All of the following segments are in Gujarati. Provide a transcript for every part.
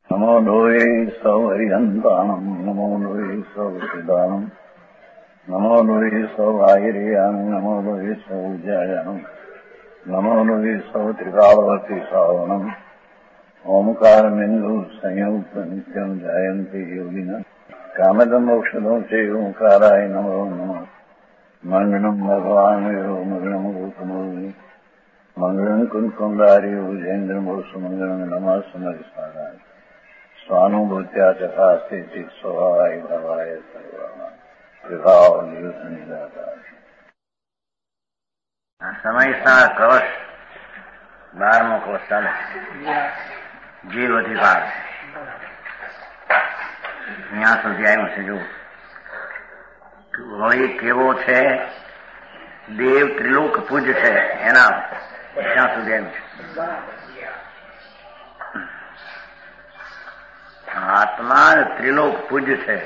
નમો લોહે સૌ હરિહંતાણમ નમો લોહે સૌ સિદ્ધાણમ નમો લોહે સૌ આયર્યામ નમો લોહે સૌ જયામ નમો લોહે સૌ ત્રિકાળવતી શ્રાવણમ ઓમકારમિંદુ સંયુક્ત નિત્યમ જાયંતી યોગિના કામદમ મોક્ષદો છે ઓંકારાય નમો નમઃ મંગળમ ભગવાન મંગળમ ગૌતમોની મંગળમ કુંકુંડારી વિજેન્દ્રમોષ મંગળમ નમઃ સમરિસારાય સ્વાનુભૂત્યા ચકાસ્તે સ્વભાવાય ભવાય સર્વમાં વિભાવ નિદાતા સમયસાર કવચ 12મો કોષ ચાલે જીવ અધિકાર ત્યાં સુધી આવ્યું છે. જો હોય કેવો છે, દેવ ત્રિલોક પૂજ છે, એના ત્યાં સુધી આવ્યું છે. આત્મા ત્રિલોક પૂજ છે.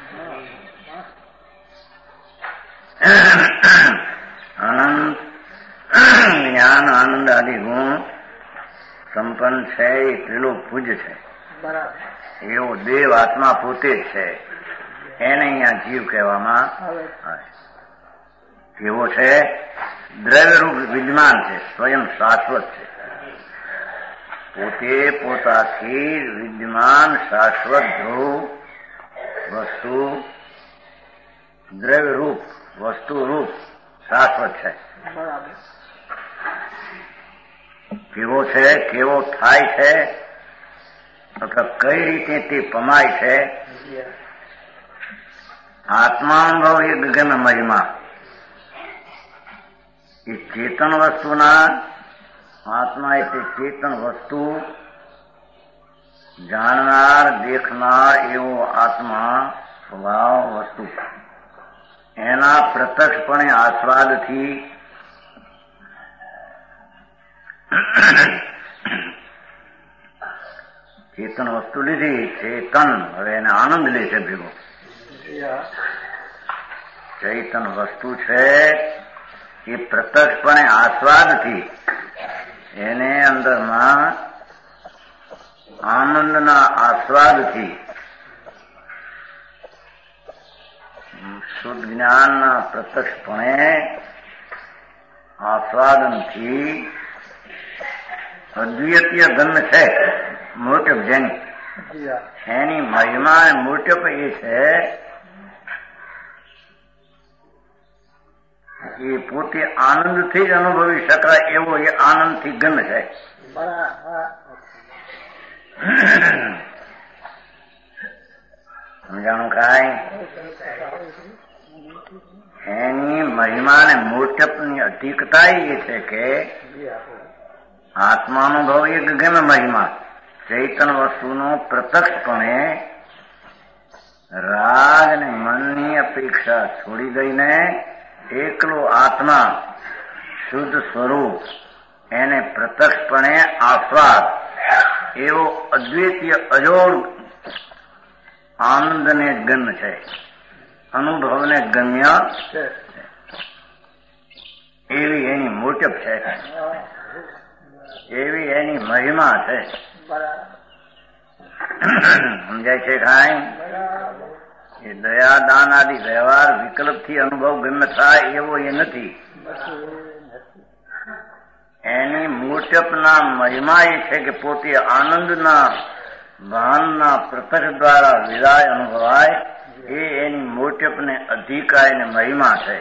અનંત જ્ઞાન આનંદ આદિ ગુણ સંપન્ન છે, એ ત્રિલોક પૂજ છે. એવો દેવ આત્મા પોતે જ છે, એને અહીંયા જીવ કહેવામાં આવે. કેવો છે? દ્રવ્યરૂપ વિદ્યમાન છે, સ્વયં શાશ્વત છે. પોતે પોતાથી વિદ્યમાન શાશ્વત ધ્રુવ વસ્તુ, દ્રવ્યરૂપ વસ્તુરૂપ શાશ્વત છે. કેવો છે, કેવો થાય છે, અથવા કઈ રીતે તે પમાય છે? આત્માનુભવ એ ગગન મહિમા. એ ચેતન વસ્તુના આત્મા એટલે ચેતન વસ્તુ જાણનાર દેખનાર એવો આત્મા સ્વભાવ વસ્તુ એના પ્રત્યક્ષપણે આસ્વાદથી ચેતન વસ્તુ લીધી, ચેતન હવે એને આનંદ લે છે ભેગો. ચેતન વસ્તુ છે એ પ્રત્યક્ષપણે આસ્વાદથી એને અંદરમાં આનંદના આસ્વાદથી શુદ્ધ જ્ઞાનના પ્રત્યક્ષપણે આસ્વાદનથી અદ્વિતીય ગમ્ય છે. મોટપ જેની એની મહિમા અને મોટપ એ છે, એ પોતે આનંદથી જ અનુભવી શકાય એવો એ આનંદથી ગમ્ય છે. સમજાણું કાંઈ? એની મહિમા અને મોટપની અધિકતા એ છે કે આત્માનુભવ એ ગગન મહિમા ચૈતન વસ્તુનો પ્રત્યક્ષપણે રાગ અને મનની અપેક્ષા છોડી દઈને એકલો આત્મા શુદ્ધ સ્વરૂપ એને પ્રત્યક્ષપણે આસ્વાદ એવો અદ્વિતીય અજોડ આનંદને ગમ્ય છે, અનુભવને ગમ્ય છે. એવી એની મોટપ છે, એવી એની મહિમા છે. સમજાય છે કાંઈ? એ દયા દાન આદિ વ્યવહાર વિકલ્પથી અનુભવ ગમ્ય થાય એવો એ નથી. એની મોટપના મહિમા એ છે કે પોતે આનંદના ભાનના પ્રત્યક્ષ દ્વારા વિદાય અનુભવાય, એ એની મોટપને અધિકાય ને મહિમા છે.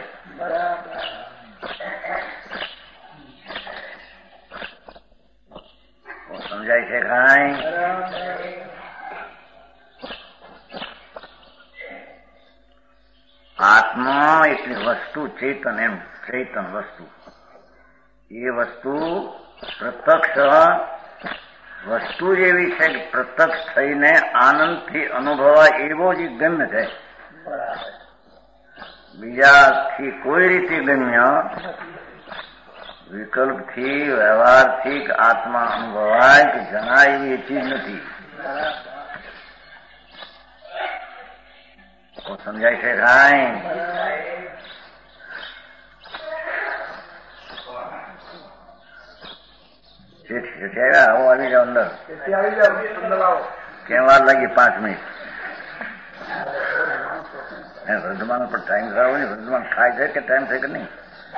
સમજાય છે કાંઈ? આત્મા એટલે વસ્તુ ચેતન, એમ ચેતન વસ્તુ. એ વસ્તુ પ્રત્યક્ષ વસ્તુ જ એવી છે કે પ્રત્યક્ષ થઈને આનંદથી અનુભવાય એવો જ ગમ્ય છે. બીજાથી કોઈ રીતે ગમ્ય વિકલ્પથી વ્યવહારથી આત્મા અનુભવાય કે જણાય એવી એ ચીજ નથી. સમજાય છે કાંઈ? આવી જાઓ અંદર. કેમ વાર લાગી 5 મિનિટ? વર્ધમાન પર ટાઈમ ખરાબ હોય ને, વર્ધમાન ખાય છે કે ટાઈમ છે કે નહીં?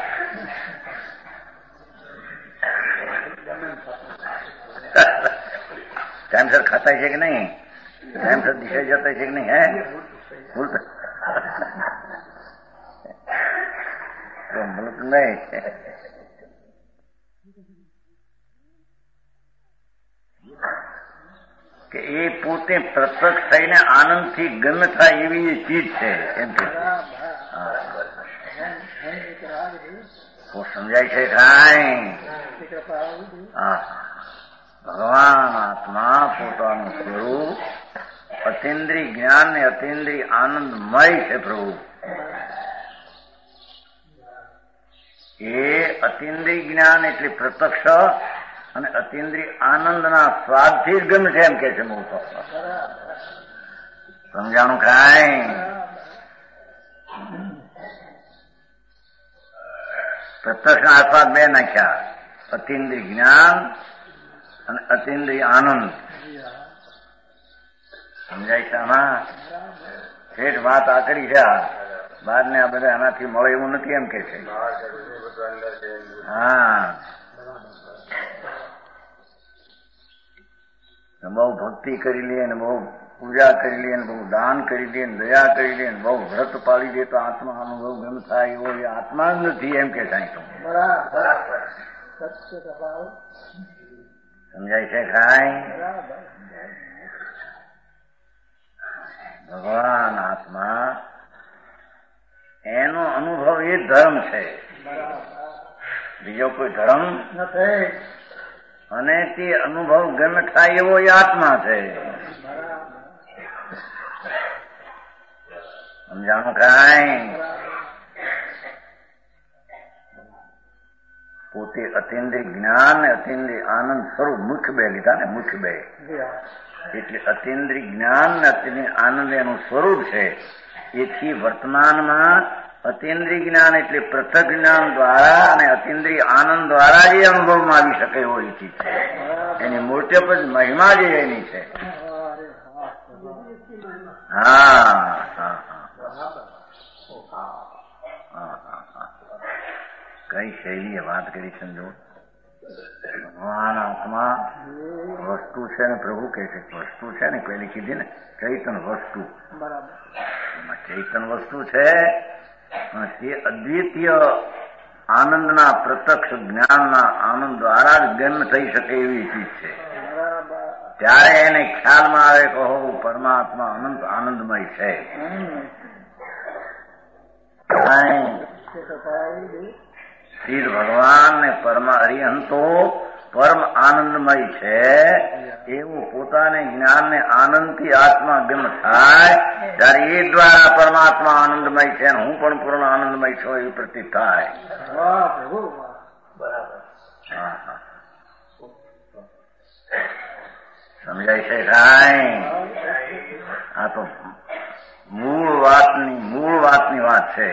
ટાઈમસર ખાતા છે કે નહીં? ટાઈમસર દિશા જતા છે કે નહીં? હે બોલતા નહીં. કે એ પોતે પ્રત્યક્ષ થઈને આનંદથી ગમ્ય થાય એવી એ ચીજ છે. એમ કે સમજાય છે કાંઈ? ભગવાન આત્મા પોતાનું સ્વરૂપ અતિન્દ્રિય જ્ઞાન ને અતિન્દ્રિય આનંદમય છે. પ્રભુ એ અતિન્દ્રિય જ્ઞાન એટલે પ્રત્યક્ષ અને અતિન્દ્રિય આનંદના સ્વાદથી જ ગમે છે એમ કે છે. સમજાણું કાંઈ? પ્રત્યક્ષના આસ્વાદ બે નાખ્યા, અતિન્દ્રિય જ્ઞાન અને અતિન્દ્રિય આનંદ. સમજાય છે? આમાં ઠેઠ વાત આકરી છે. બહાર ને આ બધા આનાથી મળે એવું નથી એમ કે છે. હા, બહુ ભક્તિ કરી લે ને બહુ પૂજા કરી લે ને બહુ દાન કરી દે ને દયા કરી દે ને બહુ વ્રત પાળી દે તો આત્મા અનુભવ ગમ થાય એવો એ આત્મા જ નથી એમ કે થાય. તો સમજાય છે કાંઈ? ભગવાન આત્મા એનો અનુભવ એ ધર્મ છે, બીજો કોઈ ધર્મ નથી. અને તે અનુભવ ગમે થાય એવો એ આત્મા છે. સમજાણું કાંઈ? પોતે અતિન્દ્રિય જ્ઞાન ને અતિન્દ્રિય આનંદ સ્વરૂપ મુખ્ય બે લીધા ને, મુખ્ય બે એટલે અતિન્દ્રિય જ્ઞાન ને અતિન્દ્રિય આનંદ એનું સ્વરૂપ છે. એથી વર્તમાનમાં અતિન્દ્રિય જ્ઞાન એટલે પૃથક જ્ઞાન દ્વારા અને અતિન્દ્રિય આનંદ દ્વારા જે અનુભવમાં આવી શકે એવો એ ચીજ છે. એની મૂર્ત્ય પર મહિમા જે એની છે. હા હા કઈ શૈલીએ વાત કરી સમજો. ભગવાન આત્મા વસ્તુ છે ને પ્રભુ કહે છે વસ્તુ છે ને, પેલી કીધી ને ચૈતન વસ્તુ. ચૈતન વસ્તુ છે તે અદ્વિતીય આનંદના પ્રત્યક્ષ જ્ઞાનના આનંદ દ્વારા જ ગમ્ય થઈ શકે એવી ચીજ છે. ત્યારે એને ખ્યાલમાં આવે કહો પરમાત્મા અનંત આનંદમય છે. સ્થિર ભગવાન ને પરમા હરિહંતો પરમ આનંદમય છે એવું પોતાને જ્ઞાન ને આનંદથી આત્મા ગમ્ય થાય ત્યારે એ દ્વારા પરમાત્મા આનંદમય છે અને હું પણ પૂર્ણ આનંદમય છું એવી પ્રતીત થાય. સમજાય છે કાંઈ? આ તો મૂળ વાતની વાત છે.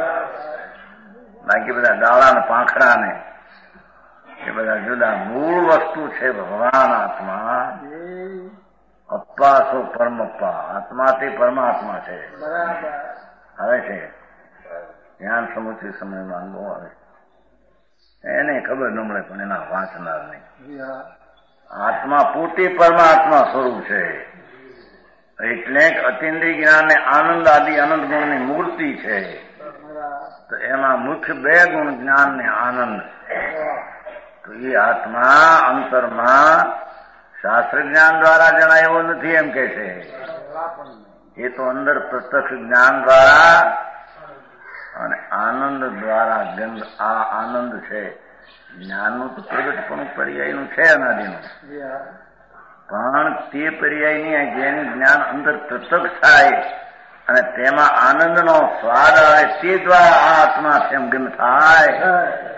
બાકી બધા ડાળા ને પાંખડા ને એ બધા જુદા. મૂળ વસ્તુ છે ભગવાન આત્મા. અપ્પા સો પરમપ્પા, આત્મા તે પરમાત્મા છે. આવે છે જ્ઞાન સમુચિત સમયમાં બહુ આવે. એને ખબર ન મળે પણ એના વાંચનાર નહીં. આત્મા પોતે પરમાત્મા સ્વરૂપ છે. એટલે અતિન્દ્રિય જ્ઞાન ને આનંદ આદિ અનંત ગુણની મૂર્તિ છે. તો એમાં મુખ્ય બે ગુણ જ્ઞાન ને આનંદ. તો એ આત્મા અંતરમાં શાસ્ત્ર જ્ઞાન દ્વારા જણાયો નથી એમ કે છે. એ તો અંદર પ્રત્યક્ષ જ્ઞાન દ્વારા અને આનંદ દ્વારા ગંધ. આ આનંદ છે જ્ઞાનનું તો પ્રગટપણું પર્યાયનું છે અનાદિનું, પણ તે પર્યાયની જેનું જ્ઞાન અંદર પ્રત્યક્ષ થાય અને તેમાં આનંદનો સ્વાદ આવે તે દ્વારા આ આત્મા તેમ ગમ થાય.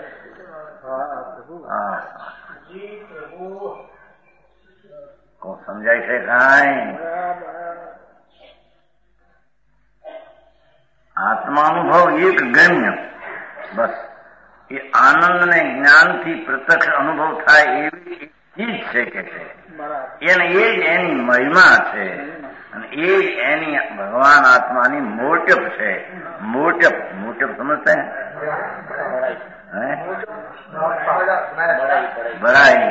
સમજાય છે કાંઈ? આત્માનુભવ એક ગમ્ય બસ એ આનંદ ને જ્ઞાનથી પ્રત્યક્ષ અનુભવ થાય એવી ચીજ છે કે છે. એને એ જ એની મહિમા છે અને એ જ એની ભગવાન આત્માની મોટપ છે. મોટપ સમજતા હે? બરાઈ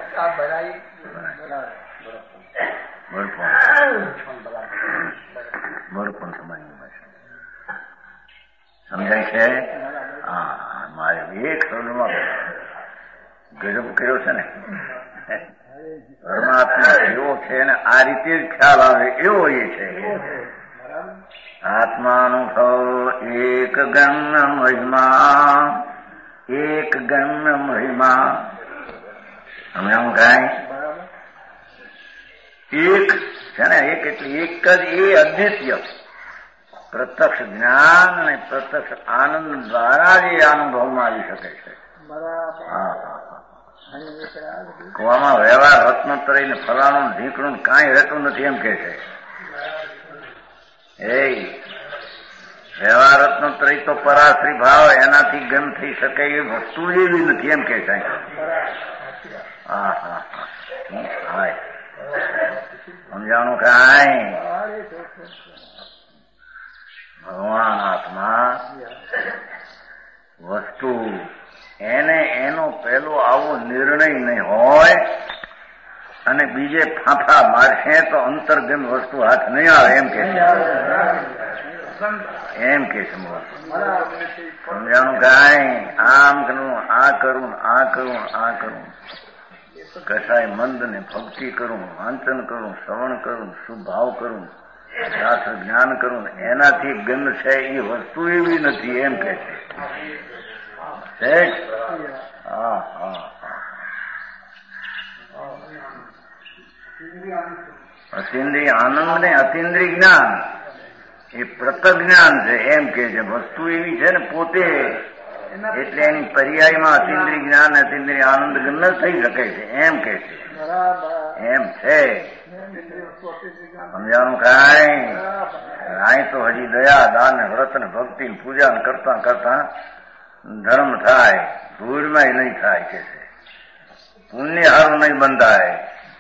બળપણ સમજાય છે. હા, મારે એક શબ્દમાં ગજબ કર્યો છે ને. પરમાત્મા એવો છે ને આ રીતે જ ખ્યાલ આવે એવો એ છે. આત્માનુભવ એક ગણ મહિમા, એક ગણ મહિમા. અમે આમ કાંઈ એક છે ને, એક એટલે એક જ એ અદ્વિતીય પ્રત્યક્ષ જ્ઞાન અને પ્રત્યક્ષ આનંદ દ્વારા જ એ અનુભવમાં આવી શકે છે. કુવામાં વ્યવહાર રત્નોત્તરી ને ફલાણું ઢીકણું કાંઈ રહેતું નથી એમ કે છે. એ વ્યવહાર રત્નોત્તરી તો પરાશ્રી ભાવ એનાથી ગમ થઈ શકે એ વસ્તુ એવી નથી એમ કે છે. હા સમજાણું કાંઈ? ભગવાન આત્મા વસ્તુ એને એનો પેલો આવો નિર્ણય નહીં હોય અને બીજે ફાંફા મારશે તો અંતર્ગમ વસ્તુ હાથ નહીં આવે એમ કે છે. સમજાણું કાંઈ? આમ કરું, આ કરું, આ કરું, આ કરું, કસાય મંદ ને ભક્તિ કરું, વાંચન કરું, શ્રવણ કરું, શુભાવ કરું, શાસ્ત્ર જ્ઞાન કરું, એનાથી ગંધ છે એ વસ્તુ એવી નથી એમ કે છે. અતિન્દ્રિય આનંદ ને અતિન્દ્રિય જ્ઞાન એ પ્રત્યક્ષ જ્ઞાન છે એમ કે છે. વસ્તુ એવી છે ને પોતે, એટલે એની પર્યાયમાં અતિન્દ્રિય જ્ઞાન અતિન્દ્રિય આનંદ ન થઈ શકે છે એમ કે છે. એમ છે. સમજાણું કાંઈ? અહીં તો હજી દયા દાન વ્રત ને ભક્તિ પૂજા કરતા કરતા ધર્મ થાય, ધૂળમાં નહીં થાય કે છે. પુણ્ય હારું નહીં બંધાય.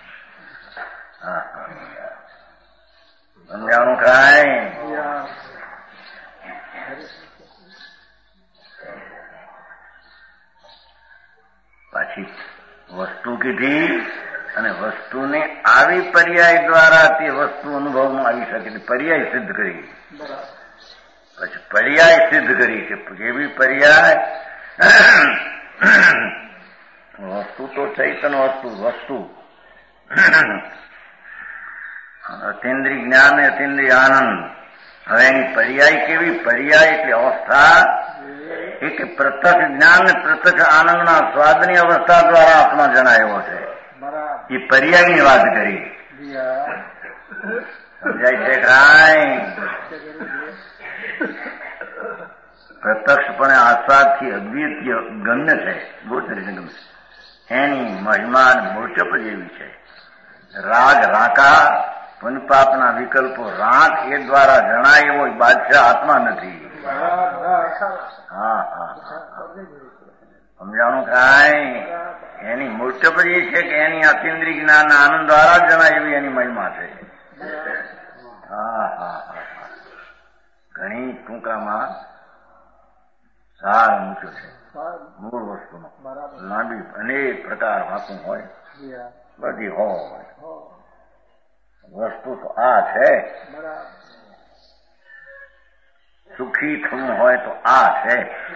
સમજાણું કાંઈ? પાછી વસ્તુ કીધી અને વસ્તુને આવી પર્યાય દ્વારા તે વસ્તુ અનુભવમાં આવી શકે. પર્યાય સિદ્ધ કરી. પછી પર્યાય સિદ્ધ કરી કે કેવી પર્યાય? વસ્તુ તો ચૈતન વસ્તુ અતિન્દ્રિય જ્ઞાન ને અતિન્દ્રિય આનંદ. હવે એની પર્યાય કેવી? પર્યાય એટલે અવસ્થા એક પ્રત્યક્ષ જ્ઞાન ને પ્રત્યક્ષ આનંદના સ્વાદની અવસ્થા દ્વારા આત્મા જણાયો છે. એ પર્યાયની વાત કરી. સમજાય છે કાંઈ? પ્રત્યક્ષપણે આસ્વાદથી અદ્વિતીય ગમ્ય છે. ગોચરી ગમ્ય એની મહિમા મોટપ જેવી છે. રાગ રાકા પુનપાપના વિકલ્પો રાગ એ દ્વારા જણાય એવો બાદશાહ આત્મા નથી. સમજાણું કાંઈ? એની મોટપ એ છે કે એની અતિન્દ્રિય જ્ઞાન આનંદ દ્વારા જણાય એવી એની મહિમા છે. ઘણી ટૂંકામાં સાર મૂક્યો છે. મૂળ વસ્તુનો લાંબી અનેક પ્રકાર વાંચવું હોય, બધી હોય. વસ્તુ તો આ છે. સુખી થવું હોય તો આ છે.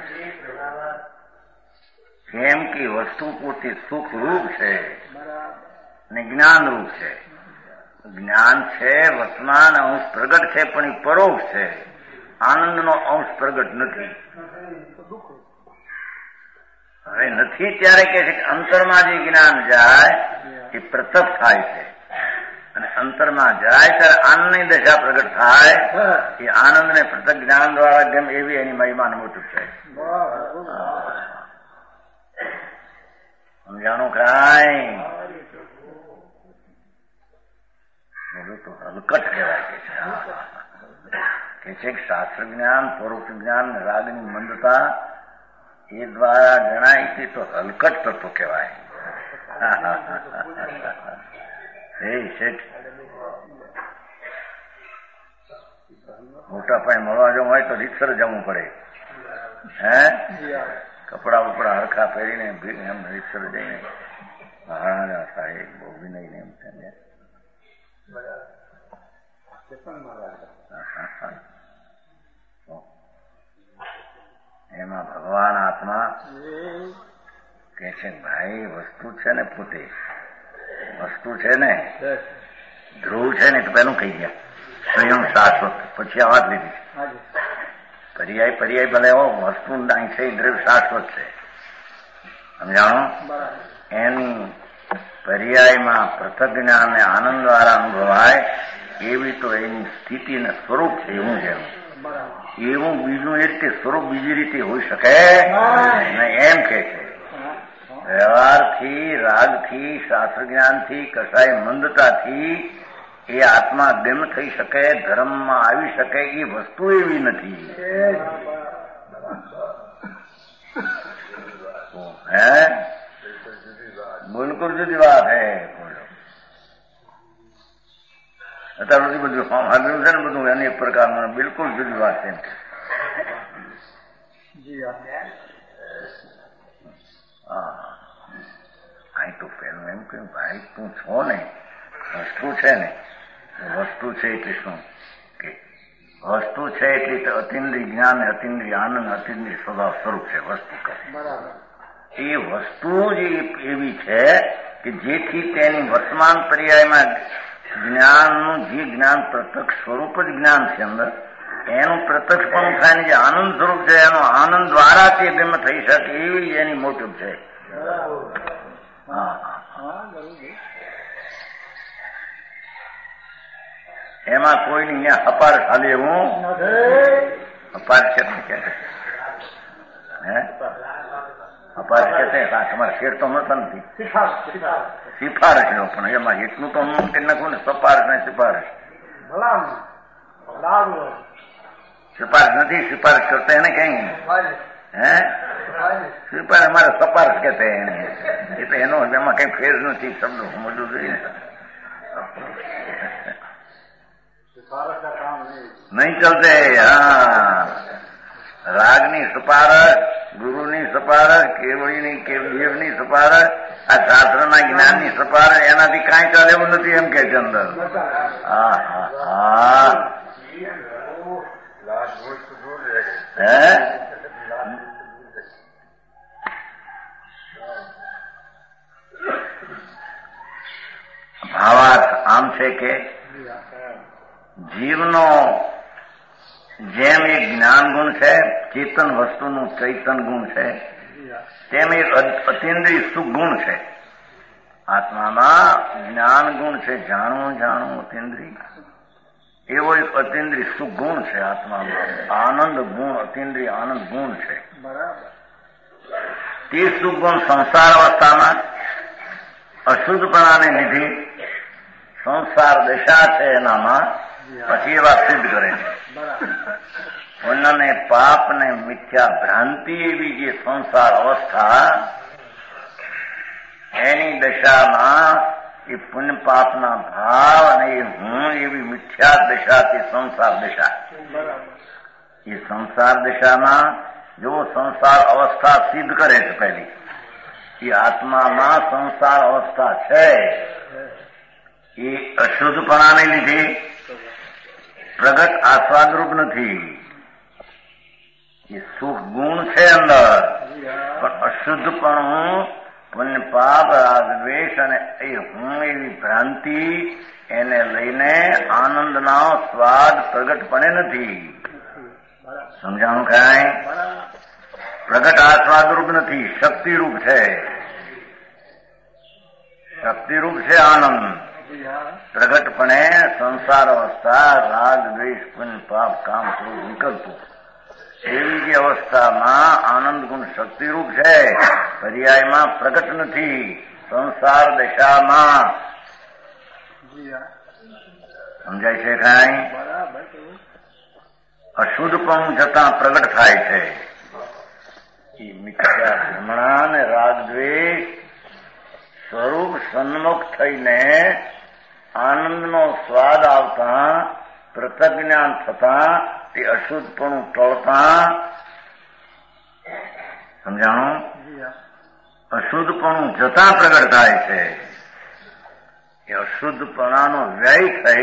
કેમ કે વસ્તુ પોતે સુખરૂપ છે અને જ્ઞાનરૂપ છે. જ્ઞાન છે, વર્તમાન અંશ પ્રગટ છે, પણ એ પરોક્ષ છે. આનંદનો અંશ પ્રગટ નથી. હવે નથી ત્યારે કે છે કે અંતરમાં જે જ્ઞાન જાય એ પ્રત્યક્ષ થાય છે અને અંતરમાં જાય ત્યારે આનંદની દશા પ્રગટ થાય. એ આનંદને પ્રત્યક્ષ જ્ઞાન દ્વારા ગમે એવી એની મહિમાનું મોટું છે. સમજાણું કાંઈ? બધું તો હલકટ કહેવાય કે છે કે શાસ્ત્ર જ્ઞાન, પરોક્ષ જ્ઞાન, રાગની મંદતા એ દ્વારા જણાય તે તો હલકટ તત્વ કહેવાય. એ શેઠ મોટા પાયે મળવા જવું હોય તો રીતસર જવું પડે. હે કપડા બપડા હરખા પહેરીને એમ રીતસર જઈને મહારાજા સાહેબ બહુ વિનય ને એમ એમાં ભગવાન આત્મા કે છે ભાઈ વસ્તુ છે ને પોતે વસ્તુ છે ને ધ્રુવ છે ને તો પેલું કહી ગયા સ્વયં શાશ્વત. પછી આ વાત લીધી પર્યાય ભલે હો વસ્તુ અહીં છે દ્રવ્ય શાશ્વત છે સમજાણો. એની પર્યાયમાં પૃથક જ્ઞાનને આનંદ દ્વારા અનુભવાય એવી તો એની સ્થિતિ ને સ્વરૂપ છે એવું છે. એવું બીજું એ રીતે સ્વરૂપ બીજી રીતે હોઈ શકે ને એમ કે છે વ્યવહારથી રાગથી શાસ્ત્ર જ્ઞાનથી કસાય મંદતાથી એ આત્મા ગમ થઈ શકે ધર્મમાં આવી શકે એ વસ્તુ એવી નથી. હે બિલકુલ જુદી વાત હે. અત્યાર સુધી બધું સાંભળ્યું છે ને બધું એની એક પ્રકારનું બિલકુલ જુદી વાત છે. અહીં તો પેલું એમ કહ્યું ભાઈ તું છો ને વસ્તુ છે ને વસ્તુ છે એટલે શું કે વસ્તુ છે એટલે અતિન્દ્રિય જ્ઞાન અતિન્દ્રિય આનંદ અતિન્દ્રિય સ્વભાવ સ્વરૂપ છે વસ્તુ કહે. એ વસ્તુ જ એવી છે કે જેથી તેની વર્તમાન પર્યાયમાં જ્ઞાનનું જે જ્ઞાન પ્રત્યક્ષ સ્વરૂપ જ જ્ઞાન છે અંદર એનું પ્રત્યક્ષપણું થાય ને જે આનંદ સ્વરૂપ છે એનો આનંદ દ્વારા તે ગમ થઈ શકે એવી એની મોટું છે. એમાં કોઈની અહીંયા અપાર ખાલી એવું અપાર છે હે અપાર છે તમારા શેર તો મળતા નથી સિફારશ નો પણ એમાં એટલું તો હું કે નાખું ને સપારશ ને સિફારશ સિફારશ નથી સિફારશ કરતા એને કઈ હે સિફારશ અમારે સપારશ કહેતા એને એ તો એનો એમાં કઈ ફેર નથી શબ્દો સમજવું જોઈએ નહીં ચલતે. હા રાગની સપારશ ગુરુની સપારશ કેવળીની દેવની સપારશ આ શાસ્ત્રના જ્ઞાનની સપારશ એનાથી કાંઈ ચાલે એવું નથી એમ કે છે અંદર. હા હા હા હે ભાવાર્થ આમ છે કે જીવનો જેમ એક જ્ઞાન ગુણ છે ચેતન વસ્તુનું ચૈતન ગુણ છે તેમ એક અતિન્દ્રિય સુખ ગુણ છે. આત્મામાં જ્ઞાન ગુણ છે જાણવું અતિન્દ્રિય એવો એક અતિન્દ્રિય સુખ ગુણ છે આત્મામાં. આનંદ ગુણ અતિન્દ્રિય આનંદ ગુણ છે. તે સુખ ગુણ સંસાર અવસ્થામાં અશુદ્ધપણાને લીધે સંસાર દશા છે એનામાં પછી એ વાત સિદ્ધ કરે છે. પુણ્યને પાપ ને મિથ્યા ભ્રાંતિ એવી જે સંસાર અવસ્થા એની દશામાં એ પુણ્ય પાપના ભાવ અને એ હું એવી મિથ્યા દશાથી સંસાર દશા. એ સંસાર દશામાં જો સંસાર અવસ્થા સિદ્ધ કરે છે પહેલી એ આત્મામાં સંસાર અવસ્થા છે એ અશુદ્ધપણાને લીધે પ્રગટ આસ્વાદરૂપ નથી. એ સુખ ગુણ છે અંદર પણ અશુદ્ધપણું પુણ્ય પાપ રાગ દ્વેષ અને એ હું એવી ભ્રાંતિ એને લઈને આનંદનો સ્વાદ પ્રગટપણે નથી. સમજાણું કાંઈ પ્રગટ આસ્વાદરૂપ નથી શક્તિરૂપ છે. શક્તિરૂપ છે આનંદ પ્રગટપણે સંસાર અવસ્થા રાગ દ્વેષ પુણ્ય પાપ કામ ક્રોધ વિકલ્પો એવી જે અવસ્થામાં આનંદ ગુણ શક્તિરૂપ છે પર્યાયમાં પ્રગટ નથી સંસાર દશામાં. સમજાય છે કાંઈ અશુદ્ધપણું જતાં પ્રગટ થાય છે. એ મિથ્યા ભ્રમણા ને રાગ દ્વેષ સ્વરૂપ સન્મુખ થઈને આનંદનો સ્વાદ આવતા પૃથક જ્ઞાન થતા તે અશુદ્ધપણું ટળતા સમજાણું અશુદ્ધપણું જતા પ્રગટ થાય છે. એ અશુદ્ધપણાનો વ્યય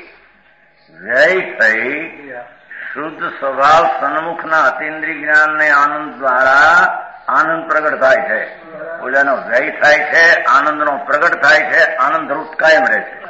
થઈ શુદ્ધ સ્વભાવ સન્મુખના અતિન્દ્રિય જ્ઞાનને આનંદ દ્વારા આનંદ પ્રગટ થાય છે. ઓલાનો વ્યય થાય છે, આનંદનો પ્રગટ થાય છે, આનંદ રૂપ કાયમ રહે છે.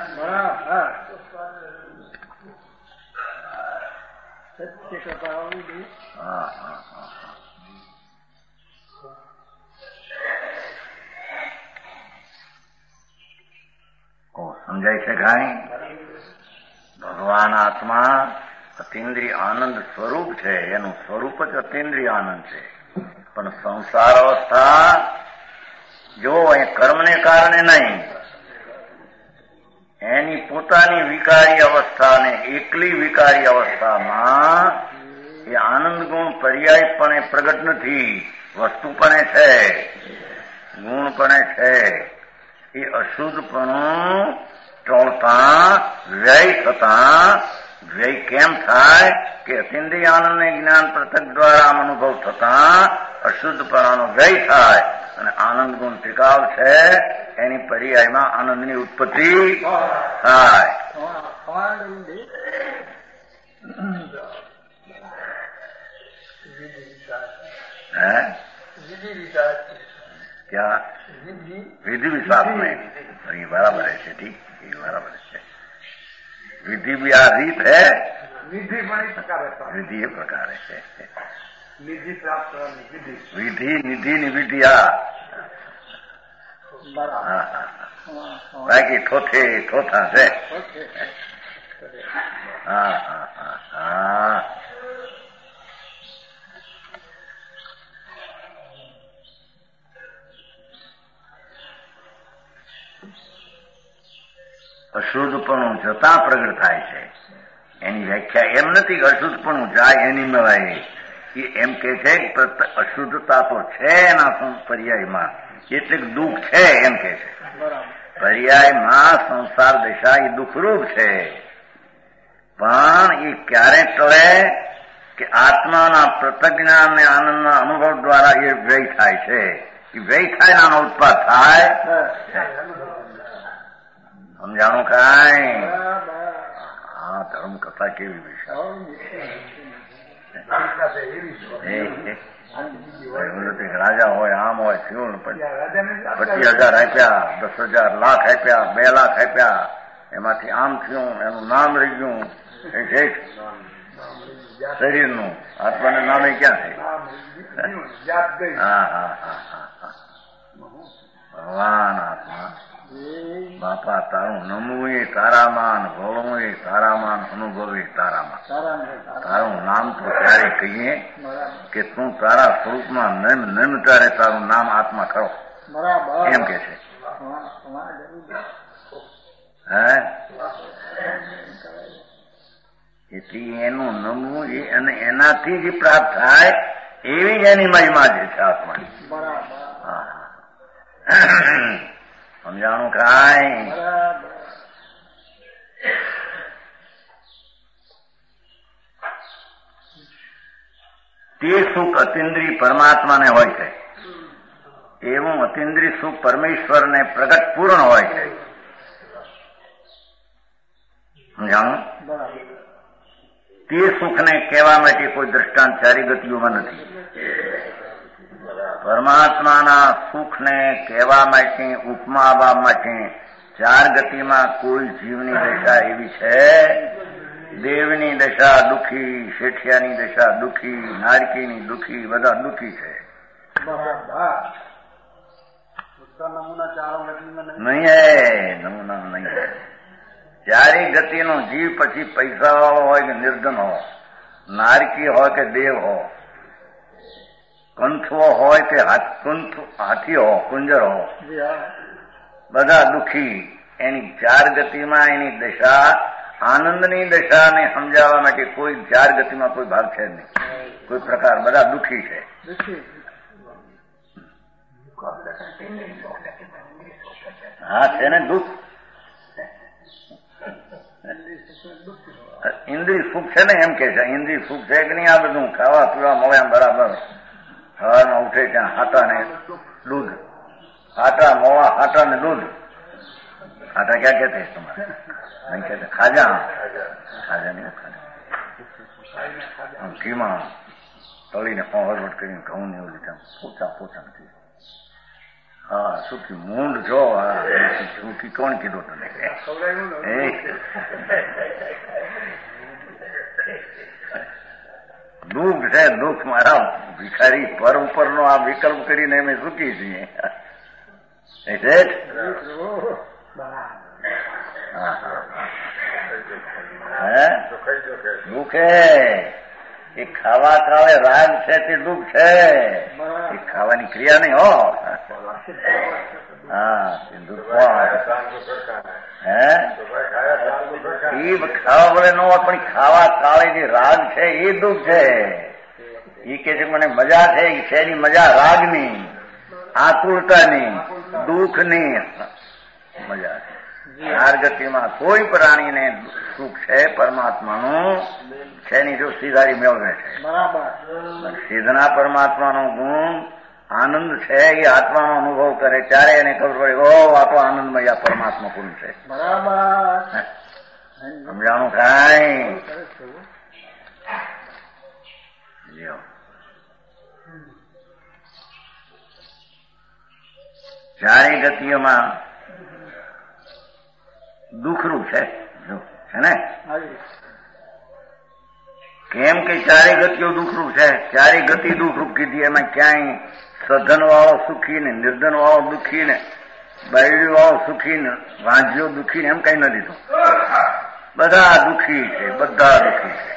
સમજાય છે કાંઈ? ભગવાન આત્મા અતિન્દ્રિય આનંદ સ્વરૂપ છે. એનું સ્વરૂપ જ અતિન્દ્રિય આનંદ છે. પણ સંસાર અવસ્થા જો એ કર્મને કારણે નહીં, એની પોતાની વિકારી અવસ્થા ને એકલી વિકારી અવસ્થામાં એ આનંદ ગુણ પર્યાયપણે પ્રગટ નથી. વસ્તુપણે છે, ગુણપણે છે. એ અશુદ્ધપણું ટોળતા વ્યય થતા, વ્યય કેમ થાય કે અતિન્દ્રિય આનંદને જ્ઞાન પ્રત્યક્ષ દ્વારા અનુભવ થતા અશુદ્ધપણાનો વ્યય થાય અને આનંદ ગુણ ટિકાવ છે. એની પર્યાયમાં આનંદની ઉત્પત્તિ થાય. क्या विधि विश्वास में ये बराबर है. ठीक, ये बराबर है. विधि भी आ रीत है, विधि ये प्रकार है. निधि प्राप्त विधि निधि निविधिया बाकी ठोठे ठोठा से. हाँ हाँ हाँ हाँ. અશુદ્ધપણું જતા પ્રગટ થાય છે. એની વ્યાખ્યા એમ નથી કે અશુદ્ધપણું જાય એની મળાય. એ એમ કે છે કે અશુદ્ધતા તો છે એના પર્યાયમાં, એટલે દુઃખ છે એમ કે છે. પર્યાયમાં સંસાર દશા એ દુઃખરૂપ છે. પણ એ ક્યારે ટળે કે આત્માના પ્રતજ્ઞાન અને આનંદના અનુભવ દ્વારા એ વ્યય થાય છે. એ વ્યય થાય આનો ઉત્પાદ થાય. સમજાણું કાંઈ? હા, ધર્મ કથા કેવી વિશે રાજા હોય, આમ હોય, થયું 25,000 આપ્યા, 10,000, લાખ આપ્યા, 2 લાખ આપ્યા, એમાંથી આમ થયું, એનું નામ રહી ગયું. શરીરનું આત્માને નામે ક્યાં છે? હા હા હા હા. ભગવાન આત્મા બાપા તારું નમવું એ તારામાં, ભોળવું એ તારામાં, અનુભવે તારામાં. તારું નામ તો ત્યારે કહીએ કે તું તારા સ્વરૂપમાં નમ ત્યારે તારું નામ આત્મા કરો એમ કે છે. હે એટલે એનું નમવું અને એનાથી જ પ્રાપ્ત થાય એવી જ એની મહિમા જે છે આત્માની. સમજાણું કાંઈ? તે સુખ અતિન્દ્રિય પરમાત્માને હોય છે, એવું અતિન્દ્રિય સુખ પરમેશ્વરને પ્રગટ પૂર્ણ હોય છે. સમજાણું? તે સુખને કહેવા માટે કોઈ દ્રષ્ટાંત ચારી ગતિઓમાં નથી. પરમાત્માના સુખને કહેવા માટે, ઉપમાવા માટે 4 ગતિમાં કોઈ જીવની દશા એવી છે. દેવની દશા દુઃખી, શેઠિયાની દશા દુઃખી, નારકીની દુઃખી, બધા દુઃખી છે. નહીં હે, નમૂના નહીં હે. 4 ગતિનો જીવ પછી પૈસા વાળો હોય કે નિર્ધન હોય, નારકી હોય કે દેવ હોય, કંથવો હોય કે હાથી હો, કુંજર હો, બધા દુઃખી. એની 4 ગતિમાં એની દશા, આનંદની દશાને સમજાવવા માટે કોઈ 4 ગતિમાં કોઈ ભાગ છે નહીં, કોઈ પ્રકાર. બધા દુઃખી છે. હા છે ને દુઃખ. ઇન્દ્રિય સુખ છે ને એમ કે છે. ઇન્દ્રિય સુખ છે કે નહીં? આ બધું ખાવા પીવા મળે બરાબર. સવારમાં ઉઠે ત્યાં હાટા ને દૂધ, હાટા મોવા હાટા ને દૂધ. હાટા ક્યાં કહેते તમારે? નહીં કહેते ખાજા. ખાજા નહીં, ખાજા ઘીમાં તળીને હળવટ કરીને ઘઉં ને એવું લીધા પોચા પોચા નથી. હા, સુખી મૂંડ જો. સુખી કોણ કીધું તને? દુઃખ છે, દુઃખ મારા ભિખારી પર ઉપરનો આ વિકલ્પ કરીને અમે સુખી છીએ. દુઃખ એ ખાવા કાળે રાગ છે તે દુઃખ છે. એ ખાવાની ક્રિયા નહીં હો. હા, દુઃખ ખાવા વડે ન હોય પણ ખાવા કાળે જે રાગ છે એ દુઃખ છે. એ કે છે મને મજા છે. શેની મજા? રાગની, આકુલતાની, દુઃખની મજા છે. ચાર ગતિમાં કોઈ પ્રાણીને સુખ છે પરમાત્માનું છેની જો સીધારી મેળવે છે. સીધના પરમાત્માનો ગુણ આનંદ છે. એ આત્માનો અનુભવ કરે ત્યારે એને ખબર પડે ઓ આ તો આનંદમય આ પરમાત્મા પૂર્ણ છે. સમજાણું કાંઈ? ચારે ગતિઓમાં દુઃખરૂપ છે ને? કેમ કે ચારે ગતિઓ દુઃખરૂપ છે? ચારે ગતિ દુઃખરૂપ કીધી. એમાં ક્યાંય સધન વાળો સુખી ને નિર્ધન વાળો દુઃખી ને બાયડી વાળો સુખી ને વાંજ્યો દુઃખી ને એમ કઈ ન દીધું. બધા દુઃખી છે, બધા દુઃખી છે.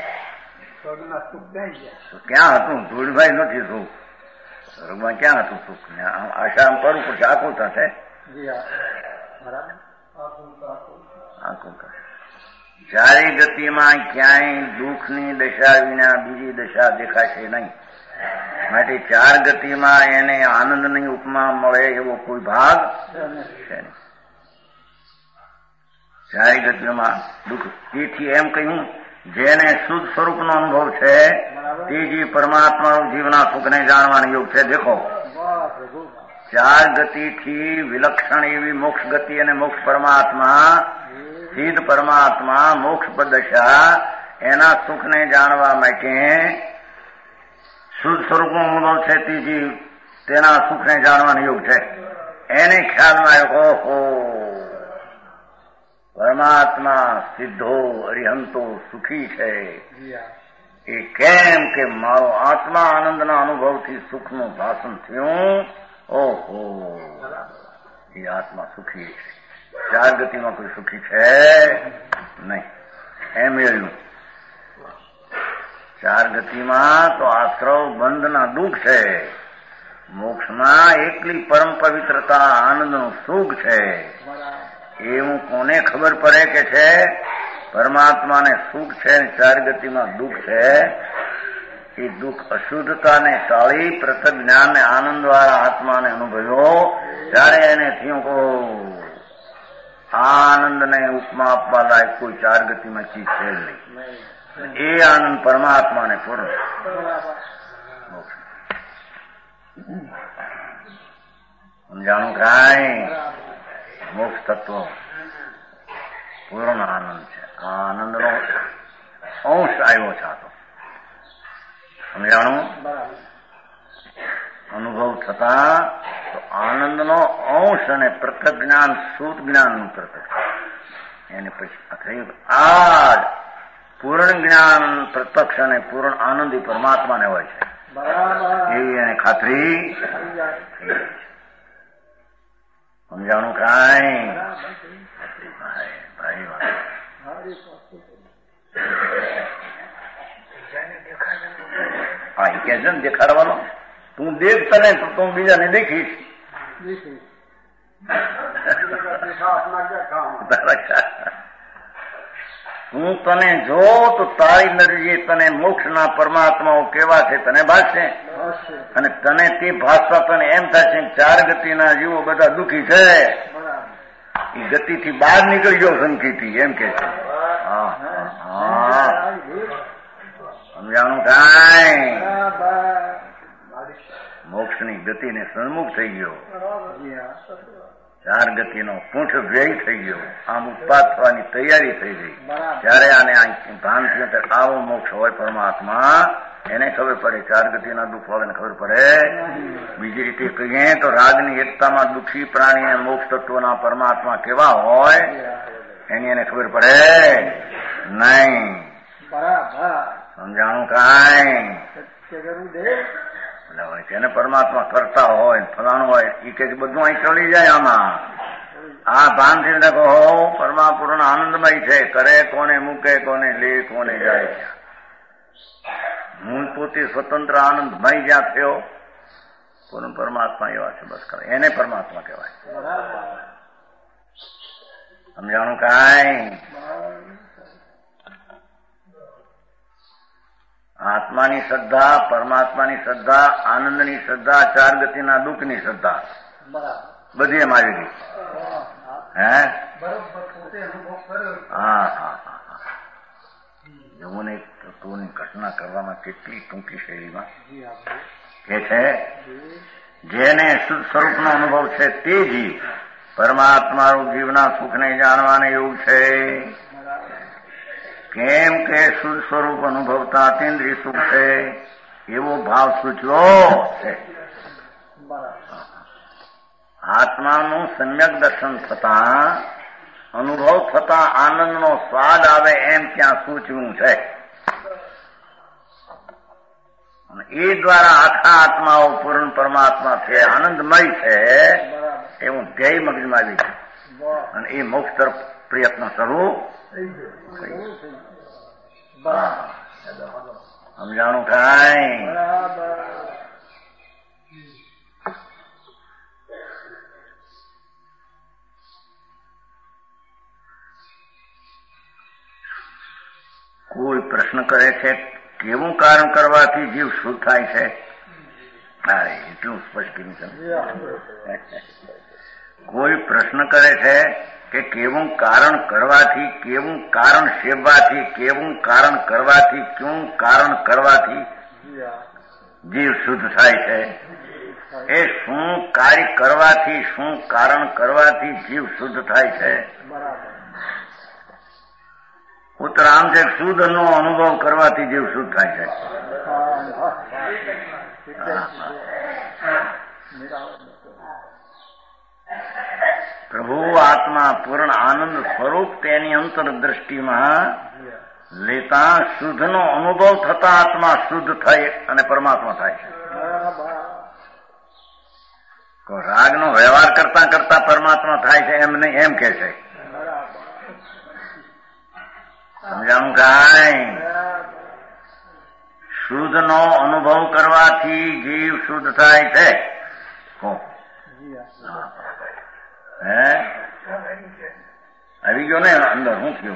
ક્યાં હતું? ધૂળભાઈ નથી સુખ. સ્વર્ગમાં ક્યાં હતું સુખ? આશા પર ઉપર છે, આકુલતા છે. ચારે ગતિમાં ક્યાંય દુઃખની દશા વિના બીજી દશા દેખાશે નહીં. માટે ચાર ગતિમાં એને આનંદની ઉપમા મળે એવો કોઈ ભાગ છે નહીં. ચારે ગતિઓમાં દુઃખ. તેથી એમ કહ્યું જેને શુદ્ધ સ્વરૂપનો અનુભવ છે તે જે પરમાત્માનું જીવના સુખને જાણવાનો યોગ છે. દેખો, ચાર ગતિથી વિલક્ષણ એવી મોક્ષ ગતિ અને મોક્ષ પરમાત્મા, સિદ્ધ પરમાત્મા, મોક્ષ દશા, એના સુખને જાણવા માટે શુદ્ધ સ્વરૂપનો અનુભવ છે ત્રીજી તેના સુખને જાણવાનો યોગ છે. એને ખ્યાલમાં આવ્યો ઓહો પરમાત્મા સિદ્ધો અરિહંતો સુખી છે. એ કેમ કે મારો આત્મા આનંદના અનુભવથી સુખનું ભાષણ થયું. ઓહો એ આત્મા સુખી છે. ચાર ગતિમાં કોઈ સુખી છે નહીં. એમ એવું ચાર ગતિમાં તો આશ્રવ બંધના દુઃખ છે. મોક્ષમાં એકલી પરમ પવિત્રતા આનંદનું સુખ છે. એવું કોને ખબર પડે કે છે પરમાત્માને સુખ છે ચાર ગતિમાં દુઃખ છે? એ દુઃખ અશુદ્ધતાને ટાળી પૃથક જ્ઞાન આનંદ દ્વારા આત્માને અનુભવ્યો ત્યારે એને થયું કહો આનંદને ઉપમા આપવા લાયક કોઈ ચાર ગતિમાં ચીજ છે જ નહીં. એ આનંદ પરમાત્માને પૂર્ણ. સમજાણું કાંઈ? મોક્ષ તત્વ પૂર્ણ આનંદ છે. આ આનંદનો અંશ આવ્યો છે. આ તો સમજાણું? અનુભવ થતા તો આનંદનો અંશ અને પૃથક જ્ઞાન શુદ્ધ જ્ઞાનનું પૃથક એને પછી થયું. આ પૂર્ણ જ્ઞાન પ્રત્યક્ષ અને પૂર્ણ આનંદ પરમાત્માને હોય છે એવી એને ખાતરી. સમજાણું કાંઈ? ભાઈ હા એ કે છે ને દેખાડવાનો. તું દેખ તને તું બીજાને દેખીશ. હું તને જો તો તારી નજરે તને મોક્ષના પરમાત્માઓ કેવા છે તને ભાષશે. અને તને તે ભાષા તને એમ થશે ચાર ગતિના જીવો બધા દુઃખી છે. એ ગતિથી બહાર નીકળી ગયો સંકિતથી એમ કે છે. હા સમજાણું કાંઈ મોક્ષની ગતિને સન્મુખ થઈ ગયો, 4 ગતિનો પૂંઠ વ્યય થઈ ગયો, આમ ઉત્પાદ થવાની તૈયારી થઈ ગઈ. ત્યારે આને ભાન થયું આવો મોક્ષ હોય પરમાત્મા, એને ખબર પડે. 4 ગતિના દુઃખ વાળાને ખબર પડે. બીજી રીતે કહીએ તો રાગની એકતામાં દુઃખી પ્રાણીને મોક્ષ તત્વના પરમાત્મા કેવા હોય એની એને ખબર પડે નહીં. સમજાણું કાંઈ? એને પરમાત્મા કરતા હોય ફલાણું હોય એ કે બધું અહીં ચડી જાય. આમાં આ ભાન થી કહો પરમા પૂર્ણ આનંદમય છે, કરે કોને મૂકે, કોને લે, કોને જાય. હું પોતે સ્વતંત્ર આનંદમય જ્યાં થયો પૂર્ણ પરમાત્મા એવા છે, બસ કરે એને પરમાત્મા કહેવાય. સમજાણું કાંઈ? આત્માની શ્રદ્ધા, પરમાત્માની શ્રદ્ધા, આનંદની શ્રદ્ધા, 4 ગતિના દુઃખની શ્રદ્ધા બધી એમ આવી ગઈ. હે હા હા હા. જમુને તત્વોની ઘટના કરવામાં કેટલી ટૂંકી શૈલીમાં કે છે જેને શુદ્ધ સ્વરૂપનો અનુભવ છે તે જીવ પરમાત્મા જીવના સુખને જાણવાને એવું છે. કેમ કે શુદ્ધ સ્વરૂપ અનુભવતા અતિન્દ્રિય સુખ છે એવો ભાવ સૂચવ્યો છે. આત્માનું સમ્યક દર્શન થતા અનુભવ થતા આનંદનો સ્વાદ આવે એમ ત્યાં સૂચવું છે. એ દ્વારા આખા આત્માઓ પૂર્ણ પરમાત્મા છે, આનંદમય છે એવું ધ્યેય મગજમાં આવી છે અને એ મોક્ષ તરફ પ્રયત્ન શરૂ. સમજાણું કાંઈ? કોઈ પ્રશ્ન કરે છે કેવું કારણ કરવાથી જીવ શુદ્ધ થાય છે? હા, એટલું સ્પષ્ટ કર્યું છે. કોઈ પ્રશ્ન કરે છે કે કેવું કારણ કરવાથી, કેવું કારણ સેવવાથી, કેવું કારણ કરવાથી, ક્યું કારણ કરવાથી જીવ શુદ્ધ થાય છે? એ શું કાર્ય કરવાથી, શું કારણ કરવાથી જીવ શુદ્ધ થાય છે? ઉત્તર આમ છે શુદ્ધ નો અનુભવ કરવાથી જીવ શુદ્ધ થાય છે. પ્રભુ આત્મા પૂર્ણ આનંદ સ્વરૂપ તેની અંતરદ્રષ્ટિમાં લેતા શુદ્ધનો અનુભવ થતા આત્મા શુદ્ધ થાય અને પરમાત્મા થાય છે. રાગનો વ્યવહાર કરતા કરતા પરમાત્મા થાય છે એમ નહીં, એમ કે છે. સમજાણું કાંઈ? શુદ્ધનો અનુભવ કરવાથી જીવ શુદ્ધ થાય છે. હે આવી ગયો ને અંદર? શું થયું?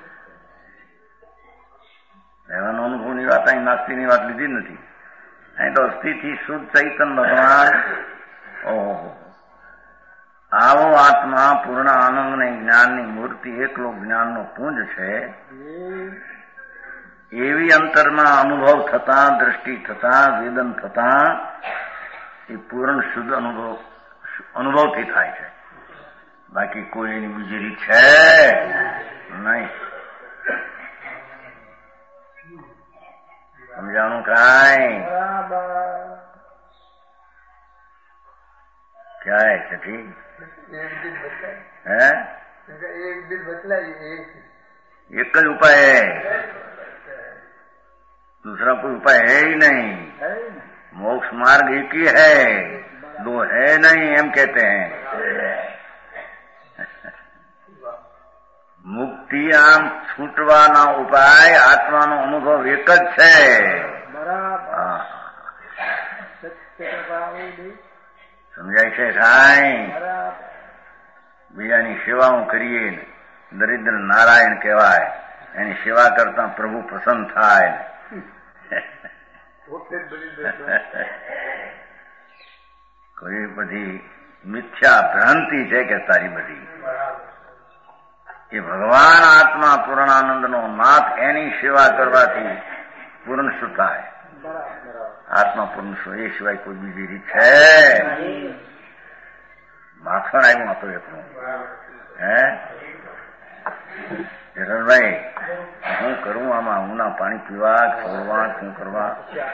રહેવાનો અનુભવની વાત અહીં નાસ્તીની વાત લીધી નથી. અહીં તો અસ્થિથી શુદ્ધ ચૈતન ભગવાન. ઓહો, આવો આત્મા પૂર્ણ આનંદ અને જ્ઞાનની મૂર્તિ એકલો જ્ઞાનનો પુંજ છે. એવી અંતરમાં અનુભવ થતા, દ્રષ્ટિ થતા, વેદન થતા એ પૂર્ણ શુદ્ધ અનુભવથી થાય છે. બાકી કોઈ એની બીજી રીત છે નહીં. સમજાણું કાંઈ? क्या है सखी? है एक ही उपाय है, दूसरा कोई उपाय है ही नहीं. मोक्ष मार्ग एक ही है, दो है नहीं एम कहते हैं. मुक्ति आम छूटवाना उपाय आत्माનો અનુભવ એક જ છે. સમજાય છે સાંઈ? બીજાની સેવાઓ કરીએ દરિદ્ર નારાયણ કહેવાય, એની સેવા કરતા પ્રભુ પ્રસન્ન થાય. કોઈ બધી મિથ્યા ભ્રાંતિ છે કે તારી બધી એ ભગવાન આત્મા પરમાત્મા પૂર્ણાનંદનો નાથ, એની સેવા કરવાથી પૂર્ણ શું થાય? આત્મા પૂર્ણ શું? એ સિવાય કોઈ બીજી રીત છે? માખણ આવ્યું હતું એટલું. હે જગનભાઈ, શું કરવું આમાં? ઊના પાણી પીવા, છોડવા, શું કરવા?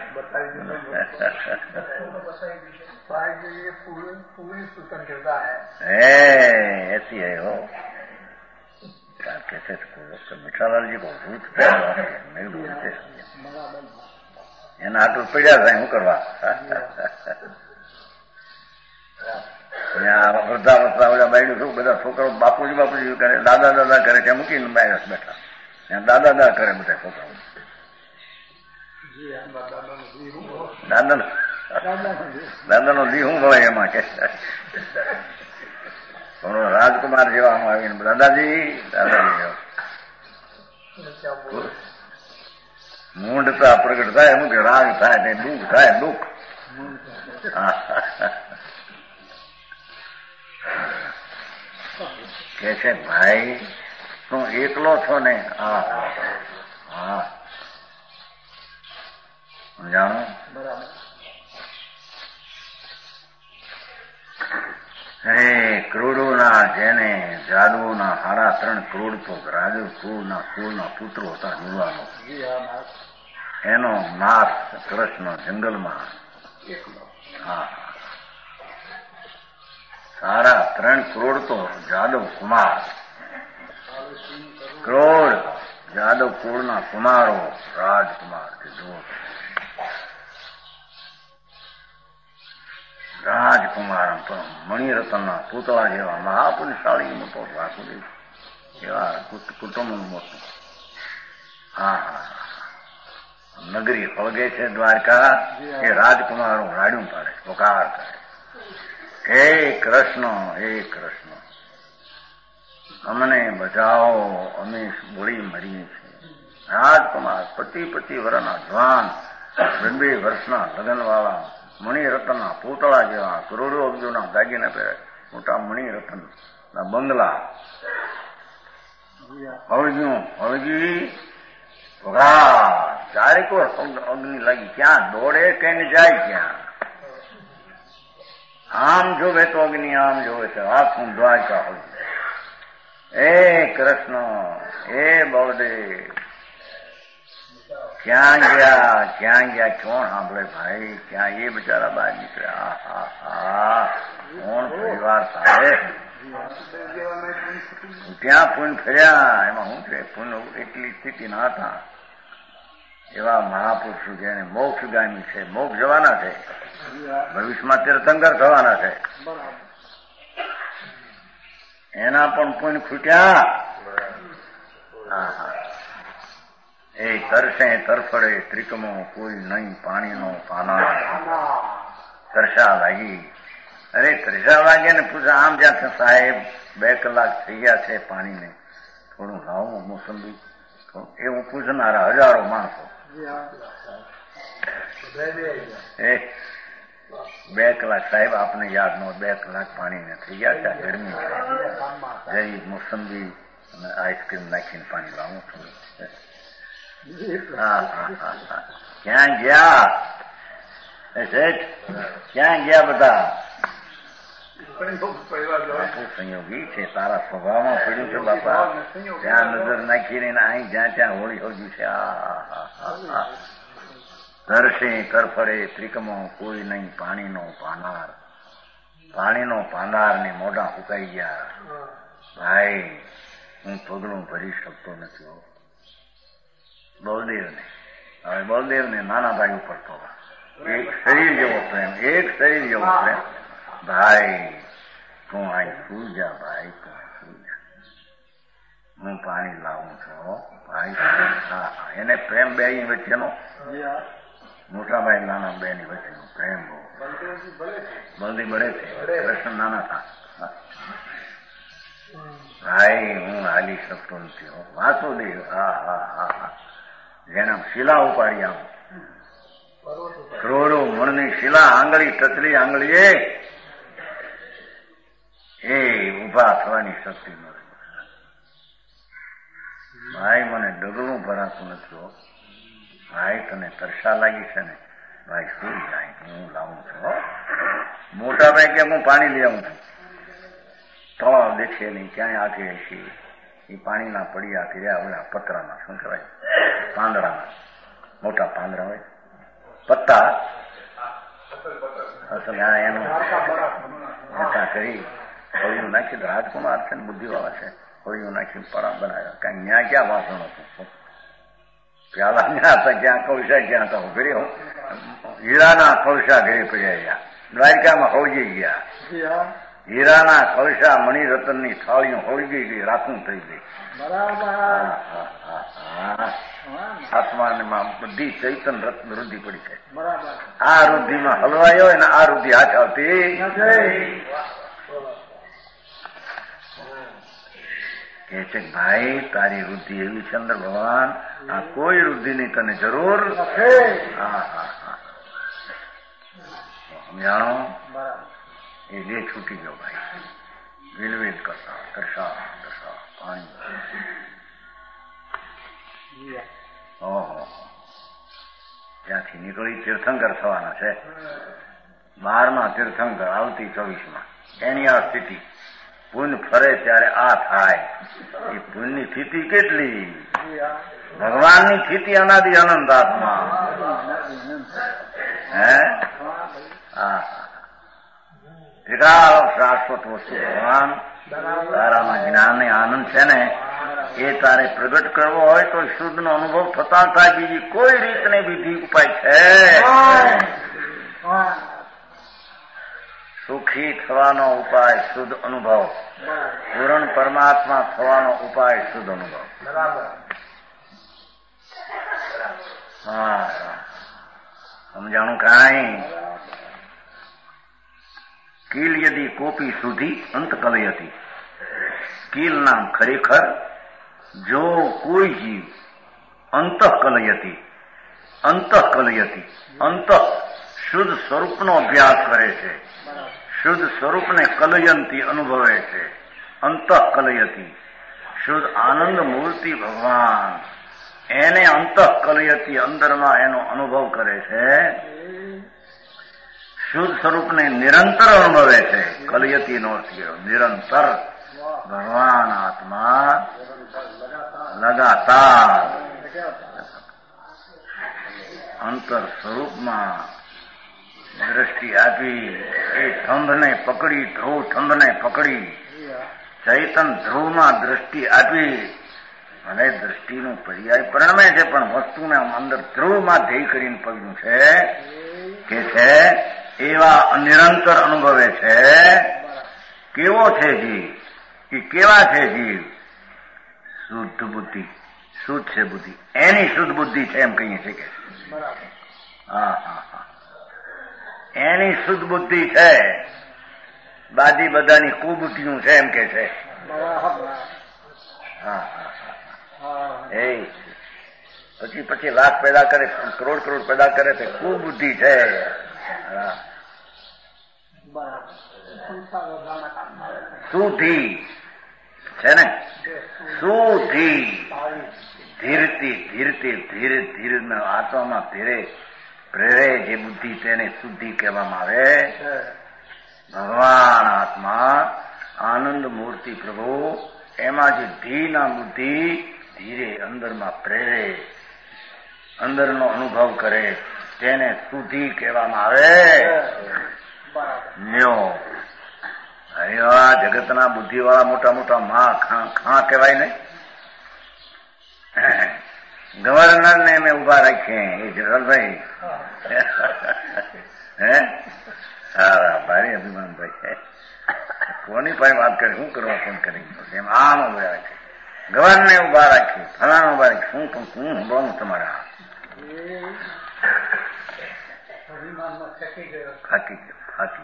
ऐसी है हो क्या कैसे મીઠાલાલજી को भूत नहीं बोलते એના આટલું પડ્યા થાય શું કરવા? વૃદ્ધાવસ્થા બાયડું શું બધા છોકરાઓ બાપુજી બાપુજી કરે, દાદા દાદા કરે, ત્યાં મૂકીને બાયરસ બેઠા, ત્યાં દાદા દાદા કરે બધા છોકરાઓ. દાદાનો દી શું મળે એમાં કે રાજકુમાર જેવા આમાં આવીને દાદાજી દાદાજી મૂંઢતા પ્રગટ થાય, એમ કે રાગ થાય ને દુઃખ થાય, દુઃખ. કે છે ભાઈ તું એકલો છો ને? હા હા જાણો. હે ક્રોડોના, જેને જાદુના 3.5 કરોડ તો રાજુ કુળના પુત્રો હતા યુવાનો, એનો નાથ કૃષ્ણ જંગલમાં. હા 3.5 કરોડ તો જાદવ કુમાર, કરોડ જાદવ કુળના કુમારો, રાજકુમાર કે જુઓ, રાજકુમાર મણિરત્નના પૂતળા જેવા મહાપુરુષાળી મોટો વાસુદેવ એવા કુટુંબનું મોટું. હા હા નગરી ફળગે છે દ્વારકા, એ રાજકુમારો રાડ્યું પાડે, પોકાર કરે, હે કૃષ્ણ અમને બચાવો, અમે ગોળી મરીએ છીએ. રાજકુમાર પતિ વરના જવાન, 2 વર્ષના લગ્નવાળા, મણિરત્નના પૂતળા જેવા, કરોડો અબજોના દાગીના પહેરે, મોટા મણિરત્નના બંગલા, હળગી ચારેકો અગ્નિ લાગી, ક્યાં દોડે કઈને જાય, ક્યાં આમ જોવે તો અગ્નિ, આમ જોવે તો આખું દ્વારકા હોય. એ કૃષ્ણ, એ બળદેવ ક્યાં ગયા કોણ સાંભળે ભાઈ? ક્યાં એ બિચારા બહાર નીકળ્યા? કોણ પરિવાર થાય? ત્યાં પૂન ફર્યા, એમાં શું છે? પૂન એટલી સ્થિતિ ના હતા. એવા મહાપુરુષો જેને મોક્ષગામી છે, મોક્ષ જવાના છે, ભવિષ્યમાં તીર્થંકર થવાના છે, એના પણ પૂન ખૂટ્યા. એ તરસે તરફડે ત્રિકમો, કોઈ નહીં પાણીનો પાના. તરસા લાગી. અરે તરસા લાગે ને પૂછા, આમ જ્યાં સાહેબ 2 કલાક થઈ ગયા છે પાણીને, થોડું લાવું મોસંબી, એવું પૂછનારા હજારો માણસો. 2 કલાક સાહેબ આપને યાદ ન, 2 કલાક પાણીને થઈ ગયા છે, ગરમી જઈ મોસંબી અને આઈસ્ક્રીમ નાખીને પાણી લાવું છું. ક્યાં ગયા શેઠ? ક્યાં ગયા બધા? સંયોગી છે, તારા સ્વભાવમાં પડ્યું છે બાપા. ત્યાં નજર નાખીને અહીં જ્યાં ત્યાં હોળી હોજી છે. તરસે તરફડે ત્રિકમો, કોઈ નહીં પાણીનો પાનાર. પાણીનો પાનાર ને મોઢા ફૂંકાઈ ગયા. ભાઈ હું પગલું ભરી શકતો નથી. બળદેવને, હવે બળદેવને નાના ભાઈ ઉપર તો એક શરીર જેવો પ્રેમ, ભાઈ તું અહીં સુઈ જા, ભાઈ તું સુઈ જા, હું પાણી લાવું છું ભાઈ. એને પ્રેમ બે વચ્ચેનો, મોટા ભાઈ નાના બે ની વચ્ચેનો પ્રેમ બહુ. બળદેવ બળે છે, કૃષ્ણ નાના હતા. ભાઈ હું હાલી શકતો નથી. વાસુદેવ જેને શિલા ઉપાડી, આમ કરોડો મણની શિલા, આંગળી ટચલી આંગળીએ એ ઉભા થવાની શક્તિ નથી. જણાતું નથી હો ભાઈ, તને તરસા લાગી છે ને ભાઈ, શું જાય હું લાવું છું હો. મોટા ભાઈ કે હું પાણી લઈ આવું છું. તળાવ દેખે નહીં, ક્યાંય આગે છે એ પાણીના પડિયા કર્યા ઓલા પતરામાં, શું કહેવાય, પાંદડામાં, મોટા પાંદડા હોય, પત્તા અસલ એનું મોટા કરી હોળીઓ નાખી. રાજકુમાર છે ને બુદ્ધિવાળા છે, હોળીઓ નાખીને પડા બનાવ્યા. કાંઈ ન્યા ક્યાં વાસણ હતું, પ્યાલા ન્યા હતા, ક્યાં કૌશા ક્યાં હતા. ઘરે હીરાના કૌશા ઘરે પડ્યા, દ્વારકામાં હોળી ગયા. હીરાના કળશા મણિરત્નની થાળીઓ હોળગી ગઈ, રાખું થઈ ગઈ. આત્મામાં બધી ચૈતન રત્ન રુધિ પડી છે. આ રુધિમાં હલવાયો હોય ને આ રુધિ હાથ આવતી કે છે ભાઈ તારી રુધિ એવી છે અંદર ભગવાન, આ કોઈ રુધિની તને જરૂર. સમજાણો? એ લે છૂટી ગયો ભાઈ, વિલવિલ કરતા તરસા તરસા પાણી. ઓહો, ત્યાંથી નીકળી તીર્થંકર થવાના છે. 12મા તીર્થંકર આવતી 24માં. એની આ સ્થિતિ પુણ્ય ફરે ત્યારે આ થાય. એ પુણ્યની સ્થિતિ કેટલી? ભગવાનની સ્થિતિ અનાદિ અનંત આત્મા. હે હા, શાશ્વત વસ્તુ ભગવાન. તારામાં જ્ઞાન ને આનંદ છે ને એ તારે પ્રગટ કરવો હોય તો શુદ્ધ નો અનુભવ થતા થાય. બીજી કોઈ રીત ને વિધિ ઉપાય છે? સુખી થવાનો ઉપાય શુદ્ધ અનુભવ, પૂર્ણ પરમાત્મા થવાનો ઉપાય શુદ્ધ અનુભવ. હા, સમજાણું કાંઈ? કિલ યદી કોપી સુધી અંત કલયતી. કિલ નામ ખરેખર જો કોઈ જીવ અંત કલયતી, અંત કલયતી, અંત શુદ્ધ સ્વરૂપનો અભ્યાસ કરે છે, શુદ્ધ સ્વરૂપને કલયંતી અનુભવે છે. અંત કલયતી શુદ્ધ આનંદ મૂર્તિ ભગવાન, એને અંત કલયતી અંદરમાં એનો અનુભવ કરે છે. શુદ્ધ સ્વરૂપને નિરંતર અનુભવે છે. કલયતી નો અર્થ નિરંતર. ભગવાન આત્મા લગાતાર અંતર સ્વરૂપમાં દ્રષ્ટિ આપી. એ થંભને પકડી, ધ્રુવ થંભને પકડી ચૈતન ધ્રુવમાં દ્રષ્ટિ આપી. અને દ્રષ્ટિનું પર્યાય પરિણમે છે પણ વસ્તુને અંદર ધ્રુવમાં ધ્યેય કરીને પગનું છે કે છે એવા નિરંતર અનુભવે છે. કેવો છે જીવ? એ કેવા છે જીવ? શુદ્ધ બુદ્ધિ, શુદ્ધ છે બુદ્ધિ, એની શુદ્ધ બુદ્ધિ છે એમ કહીએ છીએ કે હા હા હા, એની શુદ્ધ બુદ્ધિ છે. બાજી બધાની કુબુદ્ધિનું છે એમ કે છે. હા હા, એ પછી લાખ પેદા કરે, કરોડ કરોડ પેદા કરે તે કુબુદ્ધિ છે. સુધી છે ને, સુધી ધીરતી ધીરતી ધીરે ધીરે આત્મામાં ધીરે પ્રેરે જે બુદ્ધિ તેને શુદ્ધિ કહેવામાં આવે. ભગવાન આત્મા આનંદ મૂર્તિ પ્રભુ એમાં જે ધીના બુદ્ધિ ધીરે અંદરમાં પ્રેરે, અંદરનો અનુભવ કરે તેને શુદ્ધિ કહેવામાં આવે. લ્યો આ જગતના બુદ્ધિવાળા મોટા મોટા માં ખા કહેવાય ને, ગવર્નર ને મેં ઉભા રાખીએ એ જગલભાઈ. હે સારા ભારી અભિમાન ભાઈ. કોની પાસે વાત કરી, શું કરવા ફોન કરી? એમ આમ ઉભા રાખે, ગવર્નરને ઉભા રાખી, ફલાણા ઉભા રાખી. શું સંભળાવું તમારા? થાકી ગયો.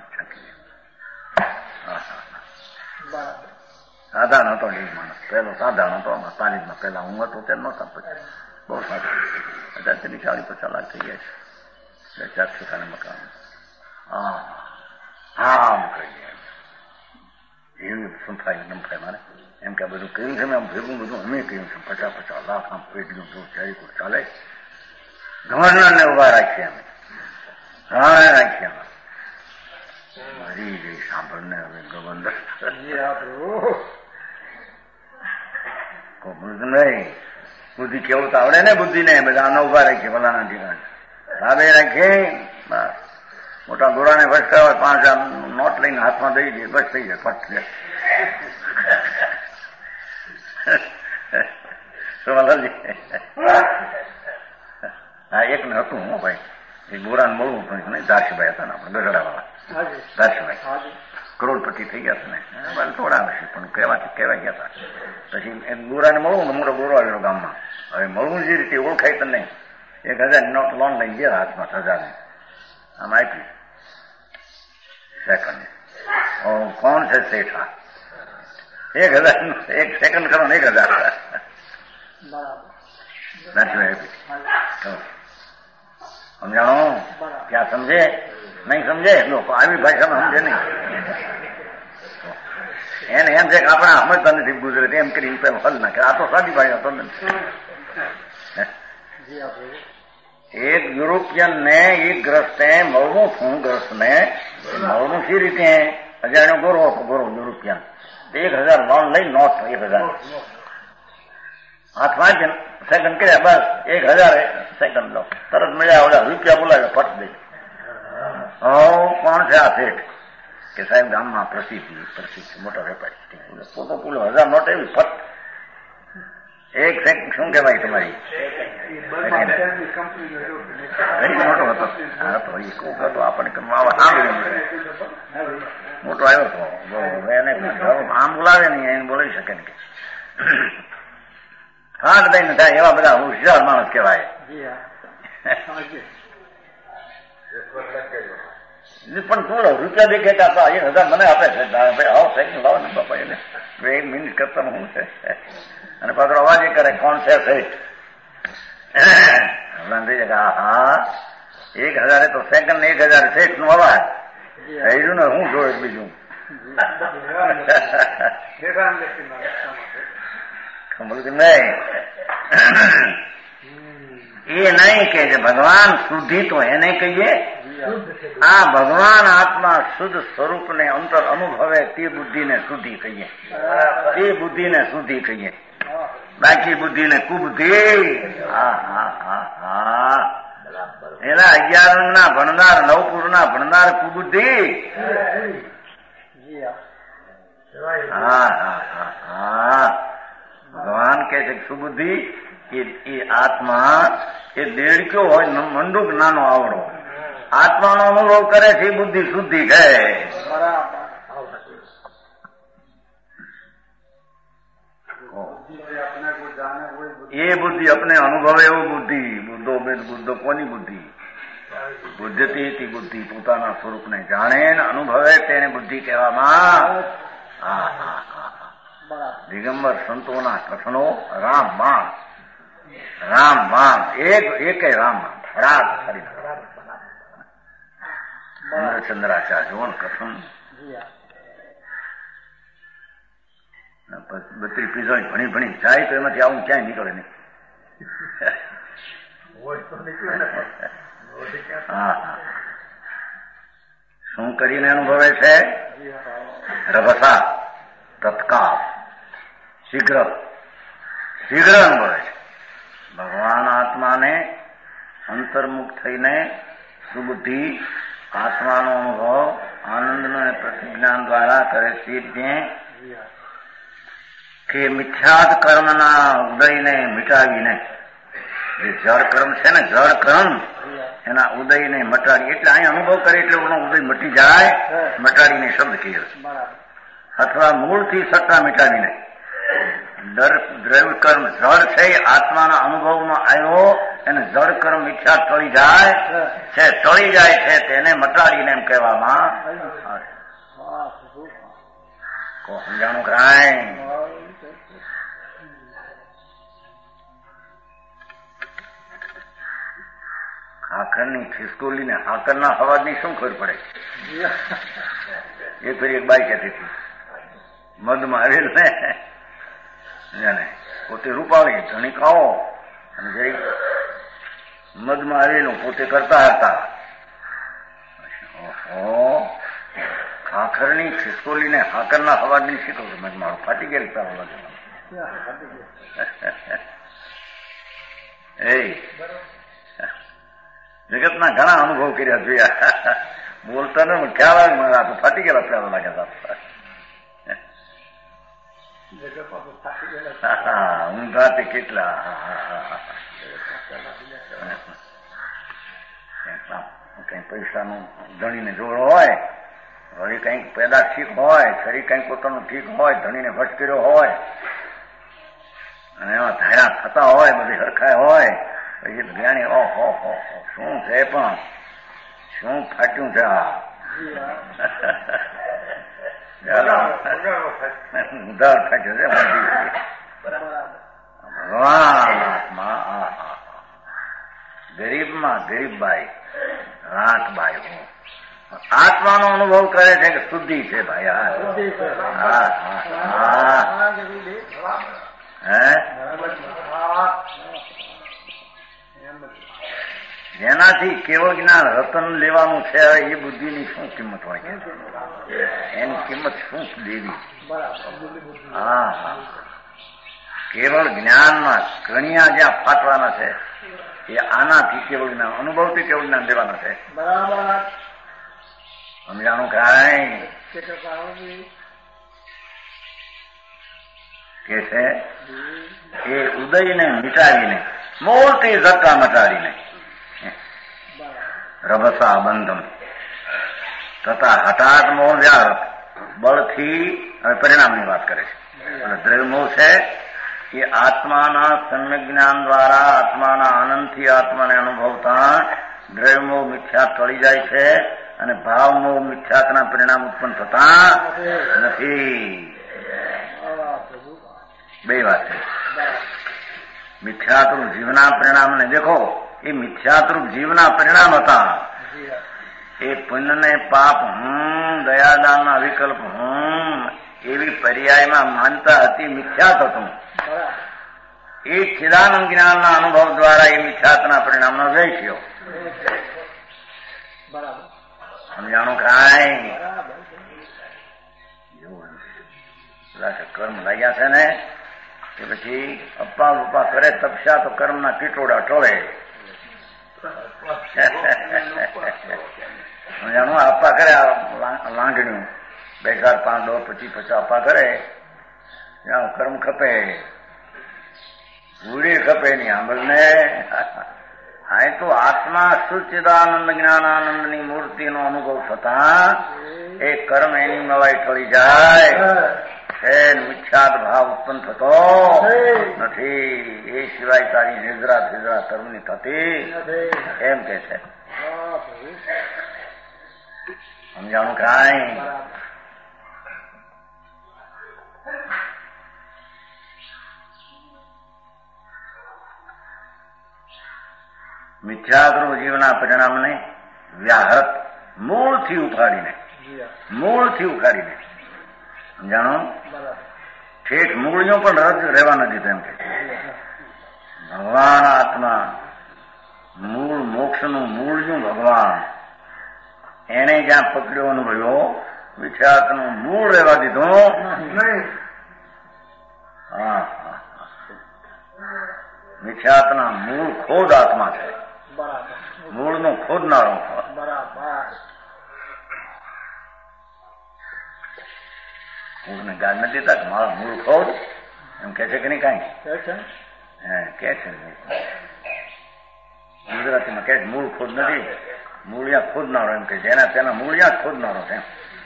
સાધારણ હતો એ માણસ, પેલો સાધારણ હતો. તાલીમમાં પેલા હું હતો ત્યારે નહોતા, પછી બહુ સારું. અત્યારે તેની 40-50 લાખ થઈ ગયા છે. 4 ઠેકાણે મકાન. આમ કરી એવી સંફાઈ નમફાઈ મારે એમ કે બધું કહ્યું છે મેં ભેગું બધું અમે કહ્યું છે 50-50 લાખ આમ પેટીનું તો ચારી કોઈ ચાલે. ગવર્નરને ઉભા રાખીએ અમે, ઘણા રાખીએ અમે. મરી ગઈ સાંભળને હવે ગવર્નર નહીં બુદ્ધિ કેવું તો આવડે ને બુદ્ધિ ને બધા આના ઉભા રાખીએ ભલાના ઠીકાણે સાબે રાખીએ. બસ મોટા ગોળાને ભટકા હોય 5,000 નોટ લઈને હાથમાં દઈ દે બસ થઈ જાય ફટ લે. હા એક ને હતું હું ભાઈ એ ગોરાને મળવું પણ નહીં દાસભાઈ હતા ને આપણે ગઢડા વાળા દાસભાઈ કરોડપતિ થઈ ગયા હતા ને થોડા વર્ષે પણ કહેવા ગયા હતા. પછી એક ગોરાને મળવું ને મોટો ગોરો આવેલો ગામમાં. હવે મળવું જે રીતે ઓળખાય તો નહીં 1,000 નોટ લોન લઈ ગયા હાથમાં 1000 આમ આપી સેકન્ડ. કોણ છે શેઠા 1,000 એક સેકન્ડ કરો ને 1,000 સમજાણો ક્યાં સમજે નહીં સમજે લોકો આવી ભાષામાં સમજે નહીં. એને એમ છે કે આપણા સમજતા નથી ગુજરાત એમ કરીને પેલો હલ નાખે. આ તો સાદી ભાષા તો નથી. એક યુરોપિયન ને એક ગ્રસ્તે મળવું છું ગ્રસ્તને મળવું સી રીતે અજાણ્યો ગોરો યુરોપિયન 1,000 લોન લઈ નોટ 1,000 હાથમાં જ સેકન્ડ કર્યા બસ 1,000 સેકન્ડ લો તરત મળ્યા ઓલા રૂપિયા બોલાવ્યો ફટ દઈ. કોણ છે આ શેઠ કે સાહેબ ગામમાં પ્રસિદ્ધ મોટો વેપારી પોતો પૂલો 1,000 નોટ એવી ફટ એક સેકન્ડ શું કહેવાય તમારી મોટો હતો. હા તો એ કોક હતો આપણને મોટો આવ્યો હતો એને આમ બોલાવે નહીં એને બોલાવી શકે ને હાથ દઈને થાય એવા બધા હોશિયાર માણસ કહેવાય. પણ થોડો રૂપિયા દેખેતા હતા 1,000 મને આપે છે આવો સાઈડ લાવો ને બાપા એને 1 મિનિટ કરતા હું છે અને પાછો અવાજ એ કરે કોણ છે શેઠ. હમણાં થઈ જાય હા 1,000 તો સેકન્ડ 1,000 શેઠ નો અવાજ રહ્યું ને હું જોયું બીજું નહીં. એ નહીં કે છે ભગવાન શુદ્ધિ તો એને કહીએ. આ ભગવાન આત્મા શુદ્ધ સ્વરૂપને અંતર અનુભવે તે બુદ્ધિને શુદ્ધિ કહીએ. તે બુદ્ધિને શુદ્ધિ કહીએ. બાકી બુદ્ધિને કુબુદ્ધિ. એના 11 ના ભણનાર 9 પૂરના ભણનાર કુબુદ્ધિ. ભગવાન કે છે સુબુદ્ધિ એ આત્મા એ દેડક્યો હોય મંડુક નાનો આવડો આત્માનો અનુભવ કરે છે બુદ્ધિ શુદ્ધિ છે. એ બુદ્ધિ अपने અનુભવે એવું બુદ્ધિ બુદ્ધો કોની બુદ્ધિ બુદ્ધતી બુદ્ધિ પોતાના સ્વરૂપને જાણે ને અનુભવે તેને બુદ્ધિ કહેવામાં. દિગંબર સંતોના કથનો રામ બાણ એક રામ રાગ ચંદ્રાચાર્ય જોન કથન 32 પીઝો ભણી જાય તો એમાંથી આવું ક્યાંય નીકળે નહીં. શું કરીને અનુભવે છે રભસા તત્કાળ શીઘ્ર અનુભવે છે. ભગવાન આત્માને અંતર્મુખ થઈને સુબુદ્ધિ આત્માનો અનુભવ આનંદનો પ્રતિજ્ઞાન દ્વારા કરે છે કે મિથ્યાત કર્મના ઉદયને મિટાવીને જે જળ કર્મ છે ને જળ કર્મ એના ઉદયને મટાડી એટલે અહીં અનુભવ કરે એટલે એનો ઉદય મટી જાય મટાડીને શબ્દ કહીએ અથવા મૂળથી સત્તા મિટાવીને દ્રવ્ય કર્મ જળ છે આત્માના અનુભવમાં આવ્યો એને જળ કર્મ ઈચ્છા ટળી જાય છે તેને મટાડીને એમ કહેવામાં સમજાણું કરાય. હાકરની ખિસકોલીને હાકરના અવાજની શું ખબર પડે. એ ફરી એક બાઈ કહેતી હતી મધમાં આવેલ ને એને પોતે રૂપાળી ધણી ખાઓ અને જઈ મધમાં આવેલું પોતે કરતા હતા. ખાખરની ખિસકોલીને હાકરના અવાજની શીખો મારું ફાટી ગયેલ તારો લાગે. એ જગતના ઘણા અનુભવ કર્યા જોયા. બોલતા ને ખ્યાલ આવે મારા તો ફાટી ગયેલા પ્યારો લાગે. ઊંઘા તે કેટલા કઈ પૈસાનું ધણીને જોડો હોય, વળી કઈક પેદા ઠીક હોય, શરીર કઈક પોતાનું ઠીક હોય, ધણીને ભટ્ટ કર્યો હોય અને એમાં ધાર્યા થતા હોય, બધી હરખાય હોય, પછી જ્ઞાની ઓહો શું છે પણ શું ફાટ્યું છે આ ઉધાર ફાટ્યો છે ભગવાન. ગરીબમાં ગરીબબાઈ રાંકબાઈ હું આત્માનો અનુભવ કરે છે કે શુદ્ધિ છે ભાઈ. જેનાથી કેવળ જ્ઞાન રતન લેવાનું છે એ બુદ્ધિની શું કિંમત હોય છે, એની કિંમત શું દેવી. કેવળ જ્ઞાનમાં કણિયા જ્યાં ફાટવાના છે એ આનાથી કેવળ જ્ઞાન, અનુભવથી કેવળ જ્ઞાન દેવાના છે. સમજાણું કાંઈ કે છે એ ઉદયને મિટાવીને મોટી ઝટકા મટાડીને રભસા બંધમ તથા હઠાત મોહ વ્યાર બળથી હવે પરિણામની વાત કરે છે. દ્રવ્યમોહ છે એ આત્માના સમ્યક જ્ઞાન દ્વારા આત્માના આનંદથી આત્માને અનુભવતા દ્રવ્યમોહ મિથ્યા ટળી જાય છે અને ભાવમોહ મિથ્યાત્વના પરિણામ ઉત્પન્ન થતા નથી. બે વાત છે. મિથ્યાત્રુપ જીવના પરિણામને દેખો, એ મિથ્યાત્રુપ જીવના પરિણામ હતા. એ પુણ્ય ને પાપ દયાદાનના વિકલ્પ એવી પર્યાયમાં માનતા હતી મિથ્યાત હતું. એ ચિદાનંદ જ્ઞાનના અનુભવ દ્વારા એ મિથ્યાતના પરિણામનો વ્યય થયો. સમજાણું કાંઈ કર્મ લાગ્યા છે ને કે પછી અપ્પા બપ્પા કરે તપસ્યા તો કર્મના પીટોડા ટોળે. સમજાણું અપ્પા કરે લાંગણ્યું 2, 4, 5, 10, 25, 50 અપ્પા કરે ત્યાં કર્મ ખપે, ગુડી ખપે ની આંબલને. હા તો આત્મા સુચિદાનંદ જ્ઞાનાનંદની મૂર્તિનો અનુભવ થતા એ કર્મ એની મવાઈ ટળી જાય છે. મિથ્યાત ભાવ ઉત્પન્ન થતો નથી. એ સિવાય તારી નિદ્રા કર્મની થતી એમ કે છે. સમજાણું કાંઈ મિથ્યાત્વ જીવના પરિણામને વ્યાહત મૂળથી ઉખાડીને સમજાણો. ઠેઠ મૂળિયો પણ રદ રહેવા નથી દીધો એમ કે ભગવાન આત્મા મૂળ મોક્ષનું મૂળિયું ભગવાન એને જ્યાં પકડ્યો અનુભવ્યો મિથ્યાત્વનું મૂળ રહેવા દીધો. મિથ્યાત્વના મૂળ ખોદ આત્મા છે, મૂળનો ખોદનારો. મૂળને ગાળ નથી દેતા કે મારા મૂળ ખોદ એમ કે છે કે નહીં? કઈ કે છે ગુજરાતીમાં કે મૂળ ખોદ નથી, મૂળિયા ખોદનારો એમ કે છે. તેના મૂળિયા ખોદનારો છે.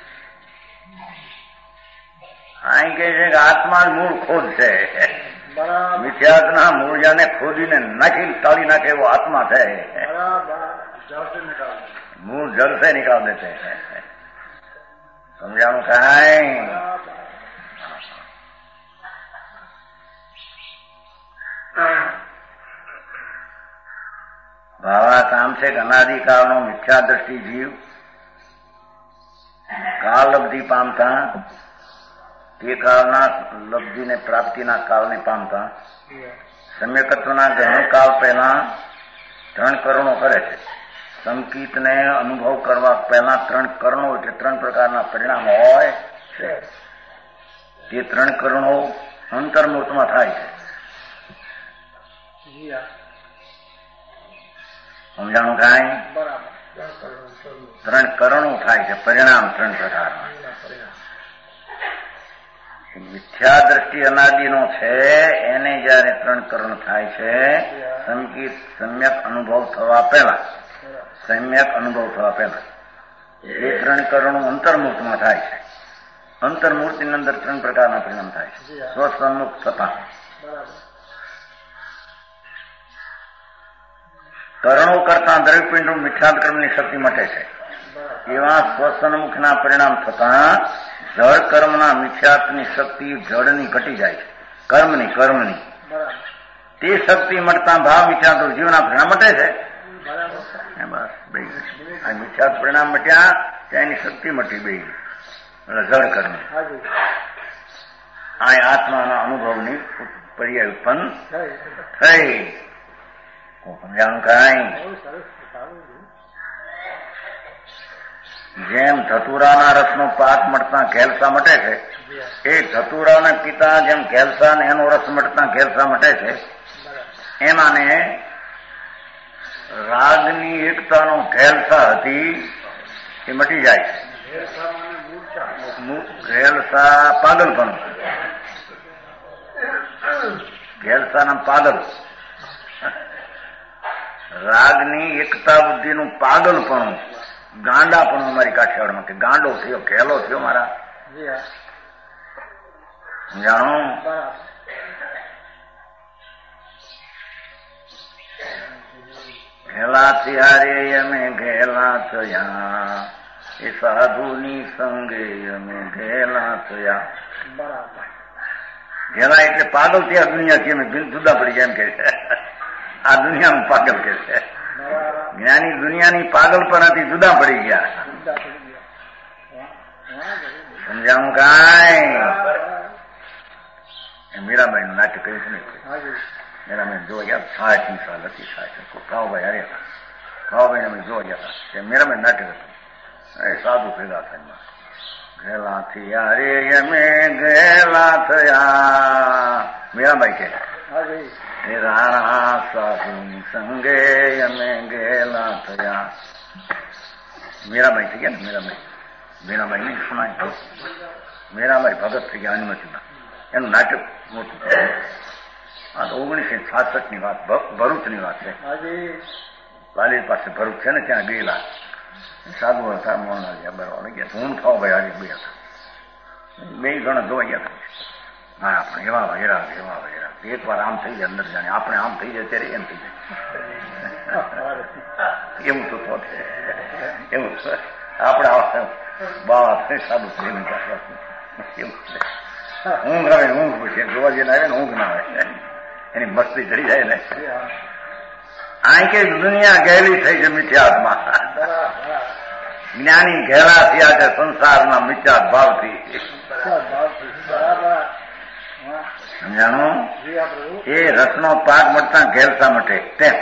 અહીં કે છે કે આત્મા મૂળ ખોદ છે. મિથ્યાત્વના મૂળિયાને ખોદીને નાખી તાળી નાખે એવો આત્મા છે. મૂળ જળ से निकाल देते हैं. समझाणु कांई भावार्थ आम છે કે અનાદિકાળનો મિથ્યા દ્રષ્ટિ જીવ કાલ અવધિ પામતા તે કાળના લબ્ધિને પ્રાપ્તિના કાળને પામતા સમ્યકત્વના ગહન કાળ પહેલા 3 કરણો કરે છે. સંકિતને અનુભવ કરવા પહેલા 3 કરણો એટલે 3 પ્રકારના પરિણામ હોય છે. તે 3 કરણો અંતર્મૂર્તમાં થાય છે. સમજાણું કાંઈ? 3 કરણો થાય છે, પરિણામ 3 પ્રકારના. મિથ્યા દ્રષ્ટિ અનાદિનો છે એને જયારે 3 કરણ થાય છે સંકિત સમ્યક અનુભવ થવા પહેલા એ 3 કરણો અંતર્મૂર્તમાં થાય છે. અંતર્મૂર્તિની અંદર 3 પ્રકારના પરિણામ થાય છે. સ્વસન્મુખ થતા કરણો કરતા દ્રવ્યપિંડો મિથ્યાક્રમની શક્તિ મટે છે. એવા સ્વસન્મુખના પરિણામ થતા જળ કર્મના મિથ્યાત્વની શક્તિ જળની ઘટી જાય છે. કર્મની તે શક્તિ મળતા ભાવ મિથ્યાત્વ જીવના પરિણામ મટે છે. બસ બે આ મિથ્યાત્વ પરિણામ મટ્યા ત્યાં એની શક્તિ મટી બે જળ કર્મ આ આત્માના અનુભવની પર્યાય ઉત્પન્ન થઈ. સમજાણું કાંઈ? જેમ ધતુરાના રસનો પાક મળતા ઘેલસા મટે છે એ ધતુરાના પિતા જેમ ઘેલસા ને એનો રસ મળતા ઘેલસા મટે છે એમાંને રાગની એકતાનો ઘેલસા હતી એ મટી જાય છે. ઘેલસા પાગલપણું ઘેલસાના પાગલ રાગની એકતા બુદ્ધિનું પાગલપણું ગાંડાપણું અમારી કાઠિયાવાડમાં કે ગાંડો થયો ઘેલો થયો મારા જાણો. ઘેલાથી હારે અમે ઘેલા થયા એ સાધુની સંગે અમે ઘેલા થયા. ઘેલા એટલે પાગલ થયા દુનિયાથી અમે જુદા પડી જાય એમ કે છે. આ દુનિયાનું પાગલ કે છે. જ્ઞાની દુનિયાની પાગલપણાથી જુદા પડી ગયા. સમજાવું કાંઈ? મીરાબાઈ નું નાટ્ય કર્યું છે ને. મીરાબાઈ જોવા ગયા 60 સાલ હતી. ખાવાભાઈ હારે હતા. ખાવાભાઈ અમે જોવા ગયા હતા. મીરાબાઈ નાટ્ય હતું. સાધુ ભેગા થયા ઘેલાથી હારે અમે ઘેલા થયા. મીરાબાઈ કે રાણા સાધુની સંગે અમે ઘેલા થયા. મીરાબાઈ થઈ ગયા ને. મીરાબાઈ ને સુનાય મીરાબાઈ ભગત થઈ ગયા અનુમતિમાં. એનું નાટક મોટું. આ તો 1966 ની વાત, ભરૂચની વાત છે. લાલી પાસે ભરૂચ છે ને ત્યાં ગયેલા સાધુ હતા. મોહનલાલ બરાબર ગયા. હું ખાવ ભાઈ હારી બે હતા. 2 જણા જોવા ગયા. હા આપણે એવા વગેરા એક વાર આમ થઈ જાય અંદર જાણે આપણે આમ થઈ જાય ત્યારે એમ થઈ જાય. એવું તો છે. એવું આપણે બાવા સાદું એવું ઊંઘ આવે ઊંઘ પૂછે જોવા જઈને આવે ને ઊંઘ ના આવે એની મસ્તી ચડી જાય ને. આ કે દુનિયા ગયેલી થઈ છે મિથ્યાત્મા. જ્ઞાની ઘેલા થયા છે સંસારના મિથ્યાત ભાવથી. સમજાણું? એ રસનો પાક મળતા ઘેલસા મટે તેમ.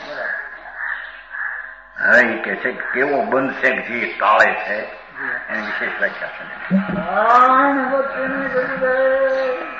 હવે એ કે છે કેવો બંધ છે જે તાળે છે એની વિશેષ વ્યાખ્યા છે.